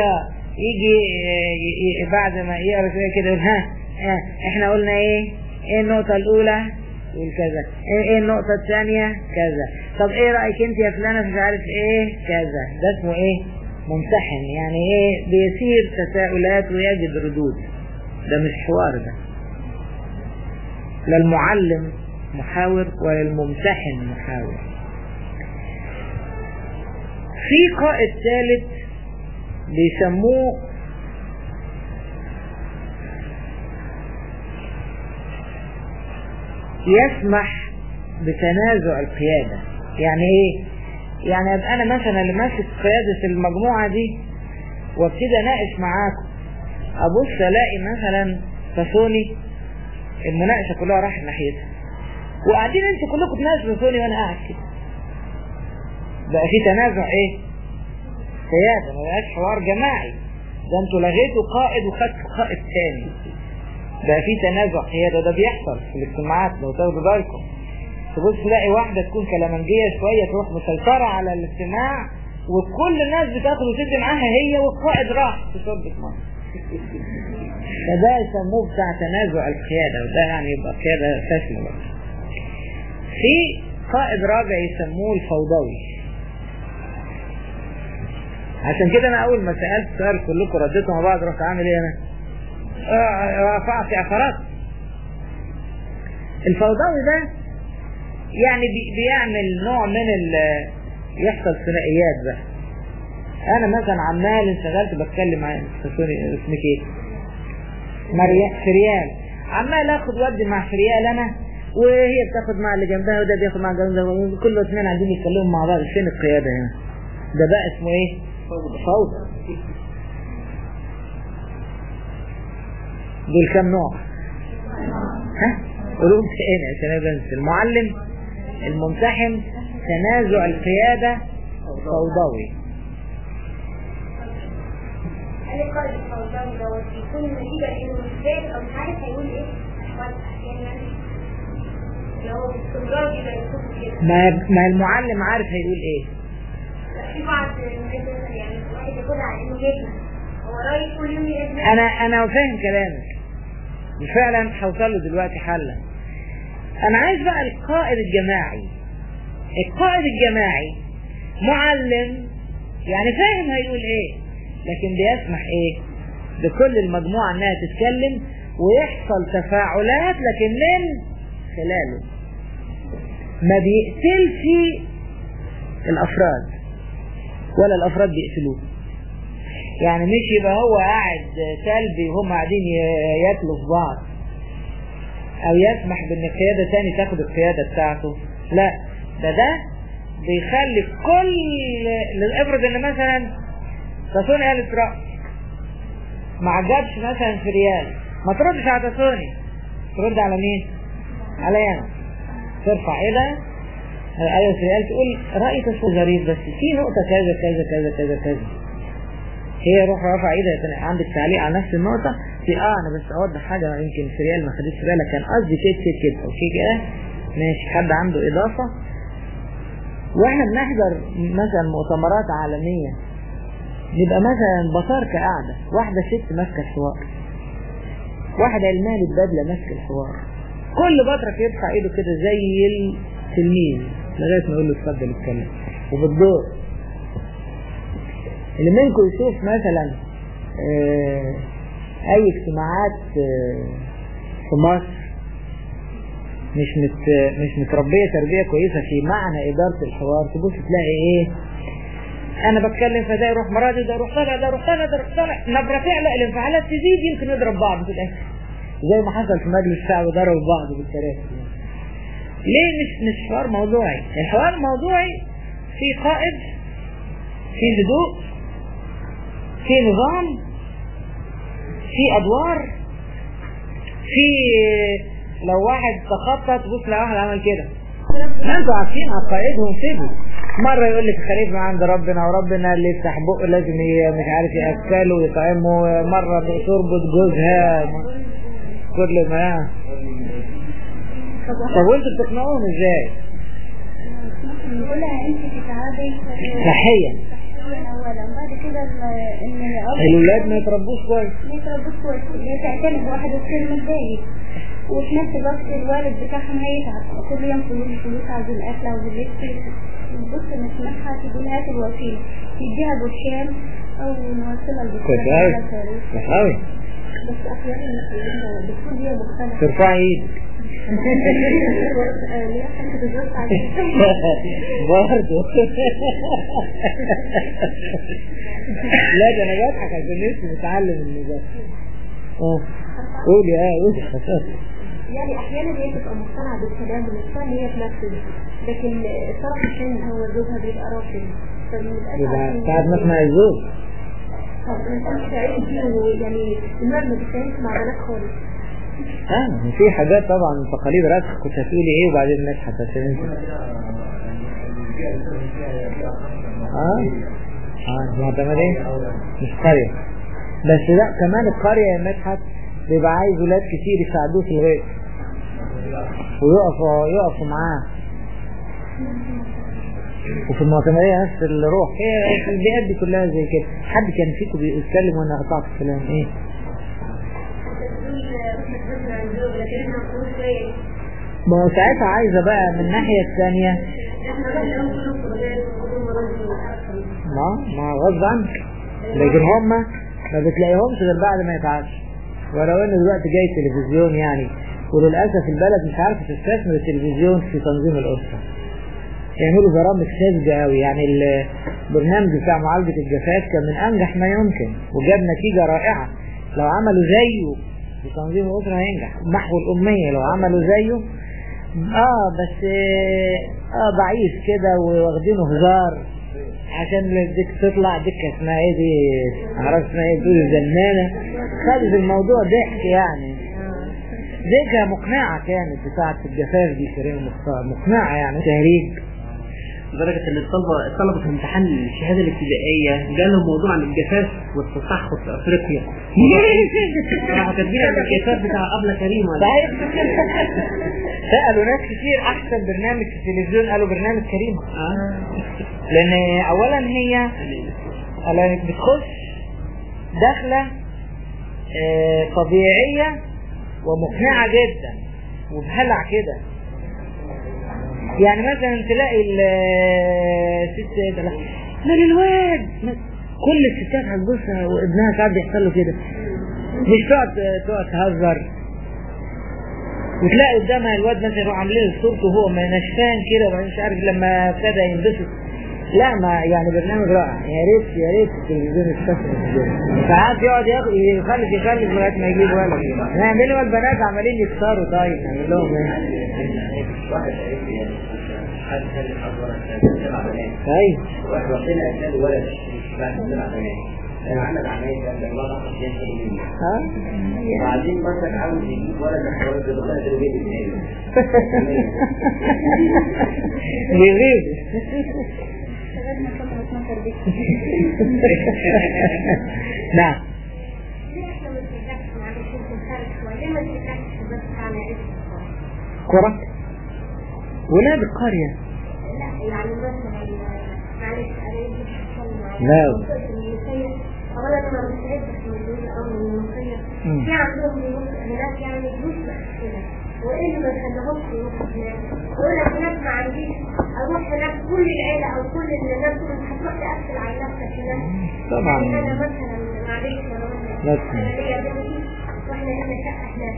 يجي بعد ما يقرا كده يقول ها ها احنا قلنا ايه؟ ايه النقطة الأولى؟ يقول كذا. ايه, ايه النقطة الثانية؟ كذا. طب ايه رأيك انت يا فلانة مش عارف ايه؟ كذا. ده اسمه ايه؟ ممتحن. يعني ايه؟ بيثير تساؤلات ويجد ردود. ده مش حوار ده. لا المعلم محاور ولا الممتحن محاور. في قائد ثالث بيسموه يسمح بتنازع القيادة. يعني ايه؟ يعني ابقى انا مثلا اللي ماسك قيادة المجموعة دي وابتدي اناقش معاكم، ابص الاقي مثلا تسوني المناقشة كلها راحت ناحيتها وقاعدين انتوا كلكم تناقشوا تسوني وانا قاعد كده. بقى في تنازع ايه؟ قيادة، ما بقاش حوار جماعي. ده انتوا لغيتوا قائد وخدتوا قائد ثاني. بقى في تنازع قيادة. ده بيحصل في الاجتماعات لو تاخدوا بالكم. تبص تلاقي واحدة تكون كلامنجية شوية تروح مسيطرة على الاجتماع وكل الناس بتاخد وتدي معاها هي والقائد راح في شربة مصر. فده يسموه بتاع تنازع القيادة، وده يعني يبقى قيادة فاشلة بقى. في قائد رابع يسموه الفوضوي. عشان كده انا اول ما سألت سؤال كلكم رديتوا مع بعض رحت عامل ايه انا؟ رفعت اعتراض. الفوضوي ده يعني بي بيعمل نوع من ال يحصل ثنائيات بقى. انا مثلا عمال انشغلت بتكلم مع اسمك ايه؟ مريم فريال، عمال اخد ودي مع فريال انا وهي بتاخد مع اللي جنبها وده بياخد مع جنبها، كل اثنين عايزين يتكلموا مع بعض. فين القيادة هنا؟ ده بقى اسمه ايه؟ فوضى. دول كام نوع؟ ها؟ قولهم تاني عشان ابنس. المعلم، الممتحن، تنازع القيادة، فوضوي. هل القائد الفوضوي دوت يكون النتيجة انه مش فاهم او مش عارف هيقول ايه؟ يعني لو باستمرار بيبقى يكون كده. ما ما المعلم عارف هيقول ايه؟ في بعض يعني واحد يقول على انه جبنه هو رايح كل يوم يجيب. انا انا فاهم كلامك وفعلا هوصل له دلوقتي حلا. انا عايز بقى القائد الجماعي. القائد الجماعي معلم يعني فاهم هيقول ايه، لكن بيسمح ايه بكل المجموعة انها تتكلم ويحصل تفاعلات لكن من خلاله. ما بيقتلش الافراد ولا الافراد بيقتلوه. يعني مش يبقى هو قاعد سلبي وهم قاعدين ياكلوا في بعض او يسمح بان القيادة تاني تاخد القيادة بتاعته. لا، ده ده بيخلي كل افرض ان مثلا تسوني قالت رأي ما عجبش مثلا في ريال، ما تردش على تسوني، ترد على مين؟ على انا. ترفع ايدها ايوه في ريال تقول رأي تسوني ظريف بس في نقطة كذا كذا كذا كذا كذا. هي روح رفع ايدها عندك تعليق على نفس النقطة في اه انا بس اوضح حاجة يمكن في ريال ما خدتش بالك، كان قصدي كده كده كده اوكي كده ماشي. حد عنده اضافة؟ واحنا بنحضر مثلا مؤتمرات عالمية يبقى مثلا بطاركة قاعدة واحدة ست ماسكة الحوار، واحدة المالي بدلة ماسكة الحوار، كل بطرك يرفع ايده كده زي التلميذ لغاية ما يقول له اتفضل اتكلم. وبالدور اللي منكم يشوف مثلا اه اي اجتماعات اه في مصر مش مت مش متربية تربية كويسة في معنى إدارة الحوار، تبص تلاقي ايه انا بتكلم فده يروح مرادي ده يروح طالع ده يروح طالع ده يروح طالع نبرة فعلا الانفعالات تزيد يمكن يضرب بعض في الاخر زي ما حصل في مجلس الشعب ضربوا بعض بالكراسي. ليه مش مش حوار موضوعي؟ الحوار الموضوعي في قائد، في هدوء، في نظام، في ادوار، في لو واحد تخطط بص لو واحد عمل كده ما انتوا عارفين عقائدهم سيبوا. مرة يقول لك خليفة عند ربنا وربنا اللي يفتح بقه لازم مش عارف يأكله ويطعمه، مرة تربط جوزها كل ما. طب وانتوا بتقنعوهم ازاي؟ نقولها انت تتعبي صحيا اولا، بعد كده ان الولاد ما يتربوش كويس ما يتربوش كويس، تعتمد واحد وتصير متضايق، وفي نفس الوقت الوالد بتاعهم هيتعب كل يوم فلوس فلوس عايزين اكل او اللبس. بص نسمعها تقول هات الوسيله تديها برشام او نوصلها للدكتور كويس قوي، بس احيانا بتكون هي مختلفه. ترفعي ايدك برضه لا ده انا بضحك عشان نفسي نتعلم المذاكره. اه قولي اه قولي. يعني احيانا هي تبقى مقتنعه بالكلام ونفسها هي تنفذ، لكن الطرف الثاني هو زوجها بيبقى رافض، فبيبقى ساعات نسمع الزوج يعني المرأة ما بتتعاملش مع بنات خالص. اه في حاجات طبعا تقاليد راسخ. كنت هتقولي ايه وبعدين نضحك عشان انت اه اه معتمد ايه مش قرية بس. لا كمان القرية يا مدحت بيبقى عايز ولاد كتير يساعدوه في الغيط ويقفوا يقفوا معاه. وفي المعتمدية نفس الروح، هي البيئات دي كلها زي كده. حد كان فيكم بيتكلم وانا قطعت الكلام ايه؟ ما هو ساعتها عايزة بقى من الناحية الثانية ما ما غصب عنك، لكن هم ما بتلاقيهمش غير بعد ما يتعاش. ولو ان دلوقتي جاي التلفزيون يعني، وللأسف البلد مش عارفة تستثمر التلفزيون في تنظيم الأسرة. يعملوا برامج ساذجة قوي، يعني البرنامج بتاع معالجة الجفاف كان من أنجح ما يمكن وجاب نتيجة رائعة. لو عملوا زيه في تنظيم الأسرة هينجح. محو الأمية لو عملوا زيه اه بس اه ضعيف كده وواخدينه هزار عشان ديك تطلع ديك اسمها ايه دي معرفش اسمها ايه بتقول الزنانة، خدت الموضوع ضحك يعني. ذكرى مقنعة كانت بتاعة الجفاف دي كريم مقنعة يعني تهريج لدرجة ان الطلبة طلبة في امتحان الشهادة الابتدائية جالهم موضوع عن الجفاف والتصحف في افريقيا. راحوا كاتبين عن الجفاف بتاع أبلة كريم ولا سألوا ناس كتير احسن برنامج في التلفزيون، قالوا برنامج كريم. آه. لان اولا هي لانك بتخش داخلة اه طبيعية ومقنعة جدا وبهلع كده. يعني مثلا تلاقي الست ما للواد كل الستات هتبصها وابنها ساعات بيحصل له كده، مش تقعد تقعد تهزر. وتلاقي قدامها الواد مثلا يروح عاملين صورته وهو ما نشفان كده وما مش عارف لما ابتدى ينبسط. لا ما يعني برنامج رائع، يا ريت يا ريت التلفزيون يستثمر. ساعات يقعد يخلف يخلف لغايه ما يجيب ولد. نعملوا البنات عمالين يكسروا. طيب نعمل لهم ايه؟ حد كان يحضر سبع بنات. طيب واحد وصلنا أسال ولد بعد سبع بنات. كان عمل عملية قبل الله عشان ينزلوا مني. ها؟ وبعدين مثلا عاوز يجيب ولد حوالي بالله ده بيجي الثاني. بيغيب. نعم. كرة ولاد القرية. لا يعني مثلا معلش انا لا اولا انا مش عارفه من الامر المصريه في عندهم هناك يعني فلوس مقسمه، وايه اللي ما خلاهمش يروحوا هناك؟ يقول لك هناك ما عنديش اروح هناك كل العيله او كل الناس هتروح تقفل على نفسك هناك. طبعا انا مثلا معلش انا ليا بنتي واحنا هنا شقه هناك،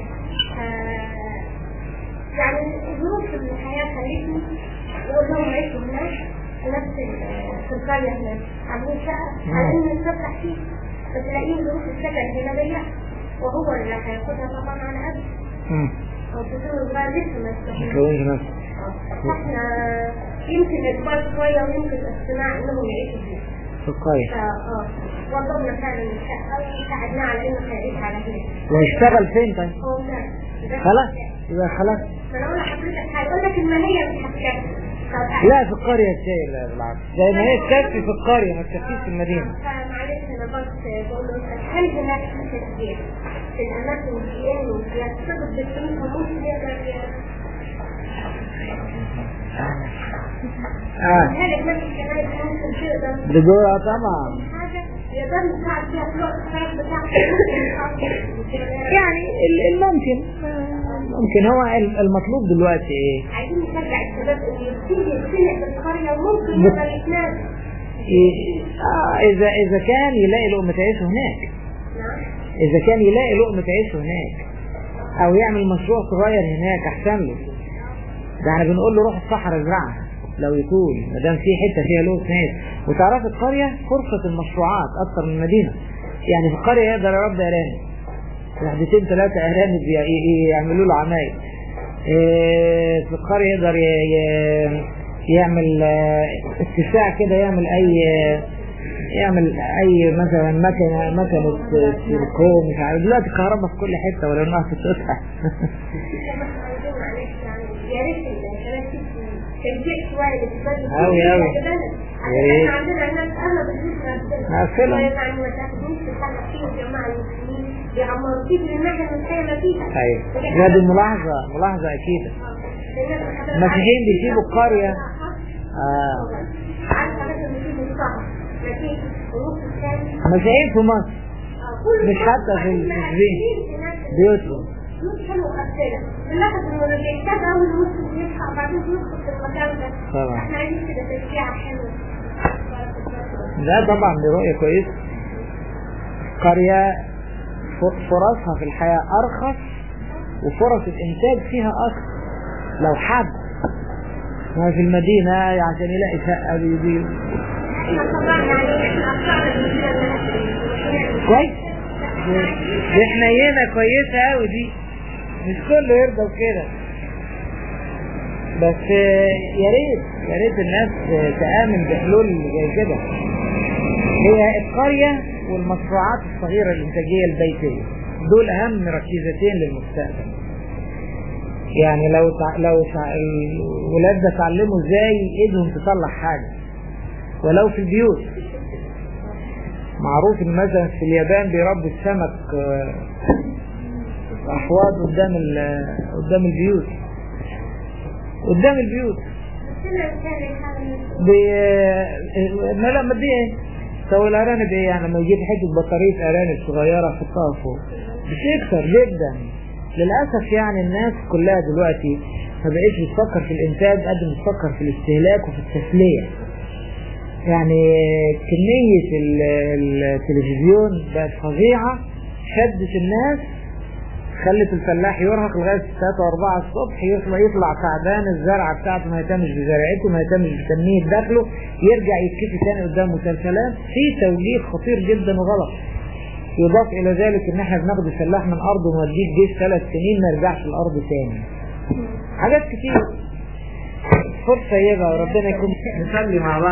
يعني ظروف الحياه خلتني يقول لهم عيشوا هناك نفس القرية هناك عاملين شقة على ان نفتح فيه، بس لاقيين ظروف السكن هنا ضيقة وهو اللي هياخدها طبعا على قد او تكون صغير لسه ما يستحملش. احنا يمكن الكبار شويه ويمكن الاستماع انهم يعيشوا فيها في القرية. اه وضبنا فعلا الشقه وساعدناه على انه هيعيش على هناك. ويشتغل فين طيب؟ هو ده خلاص يبقى خلاص. فانا اقول لحضرتك هيقول لك الماليه مش هتكفي. لا في القرية ازاي؟ لا بالعكس، زي ما هي تكفي في القرية ما تكفيش في المدينة. فمعلش انا بس بقول له هل هناك تشجيع في الاماكن دي انه يرتبط بالفلوس ممكن يقدر اه هذا مثل كمان ممكن تقدر بدورة طبعا حاجه يقدر يساعد فيها في الوقت الصعب بتاعه. يعني الممكن ممكن هو المطلوب دلوقتي ايه؟ عايزين نشجع الشباب انه يبتدي يتسلق في القريه وممكن يقدر يتنازل. اه اذا اذا كان يلاقي لقمة عيشه هناك. نعم. اذا كان يلاقي لقمة عيشه هناك او يعمل مشروع صغير هناك احسن له. ده احنا بنقول له روح الصحراء ازرعها لو يطول ما دام في حته فيها لقمة عيش. وتعرف القريه فرصه المشروعات اكثر من المدينه. يعني في القريه يقدر يربي ارانب واحدتين ثلاثه ارانب يعملوا له عمايل. في القريه يقدر يعمل اتساع كده يعمل اي يعمل اي مثلا مكنه مكنه سيليكون مش عارف. دلوقتي الكهرباء في كل حته ولو انها تتقطع. يا ريت تشجيع شويه للشباب أوي أوي. احنا عندنا هناك اغلب الفكره نقفلهم. يعني ما تاخدوش في الحلقه فيه الجماعه المسلمين بيعمروا فيه من الناحيه المسيحيه فيها. ايوه هذه ملاحظه ملاحظه اكيده. المسيحيين بيسيبوا القريه. اه عارفه مثلا بيسيبوا الصحراء لكن النص الثاني المسيحيين في مصر مش حتى في الفلسطين بيوتهم مش حلو أسئلة بنلاحظ إنه اللي بيحتاج أول مسلم يدفع وبعدين يدخل في المكان ده. طبعا. إحنا عايزين كده تشجيع حلو. لا طبعا دي رؤية كويسة. قرية فرصها في الحياة أرخص وفرص الإنتاج فيها أكثر لو حب. ما في المدينة عشان يلاقي شقة بيجي. إحنا طبعا يعني إحنا أفكار المدينة كويس. دي حنينة كويسة أوي دي. مش كله يرضى بكده بس يا ريت يا ريت الناس تآمن بحلول زي كده. هي القرية والمشروعات الصغيرة الإنتاجية البيتية دول أهم ركيزتين للمستقبل. يعني لو تع... لو تع... الولاد ده تعلموا ازاي ايدهم تصلح حاجة ولو في البيوت. معروف ان مثلا في اليابان بيربوا السمك احواض قدام قدام البيوت قدام البيوت بي ما لا مدي ايه سوي الارانب ايه يعني لما يجيب حته بطاريه ارانب صغيره يحطها فوق بتكسر جدا. للاسف يعني الناس كلها دلوقتي ما بقتش بتفكر في الانتاج قد ما بتفكر في الاستهلاك وفي التسليه. يعني كميه التلفزيون بقت فظيعه شدت الناس خلت الفلاح يرهق لغايه ثلاثة وأربعة الصبح يطلع يطلع تعبان الزرعه بتاعته ما يهتمش بزراعته ما يهتمش بتنميه دخله يرجع يتكفي ثاني قدام مسلسلات. في توجيه خطير جدا وغلط. يضاف الى ذلك ان احنا بناخد الفلاح من ارضه ونوديه الجيش ثلاث سنين ما يرجعش الارض ثاني. حاجات كتير. فرصه طيبه وربنا يكون نصلي مع بعض.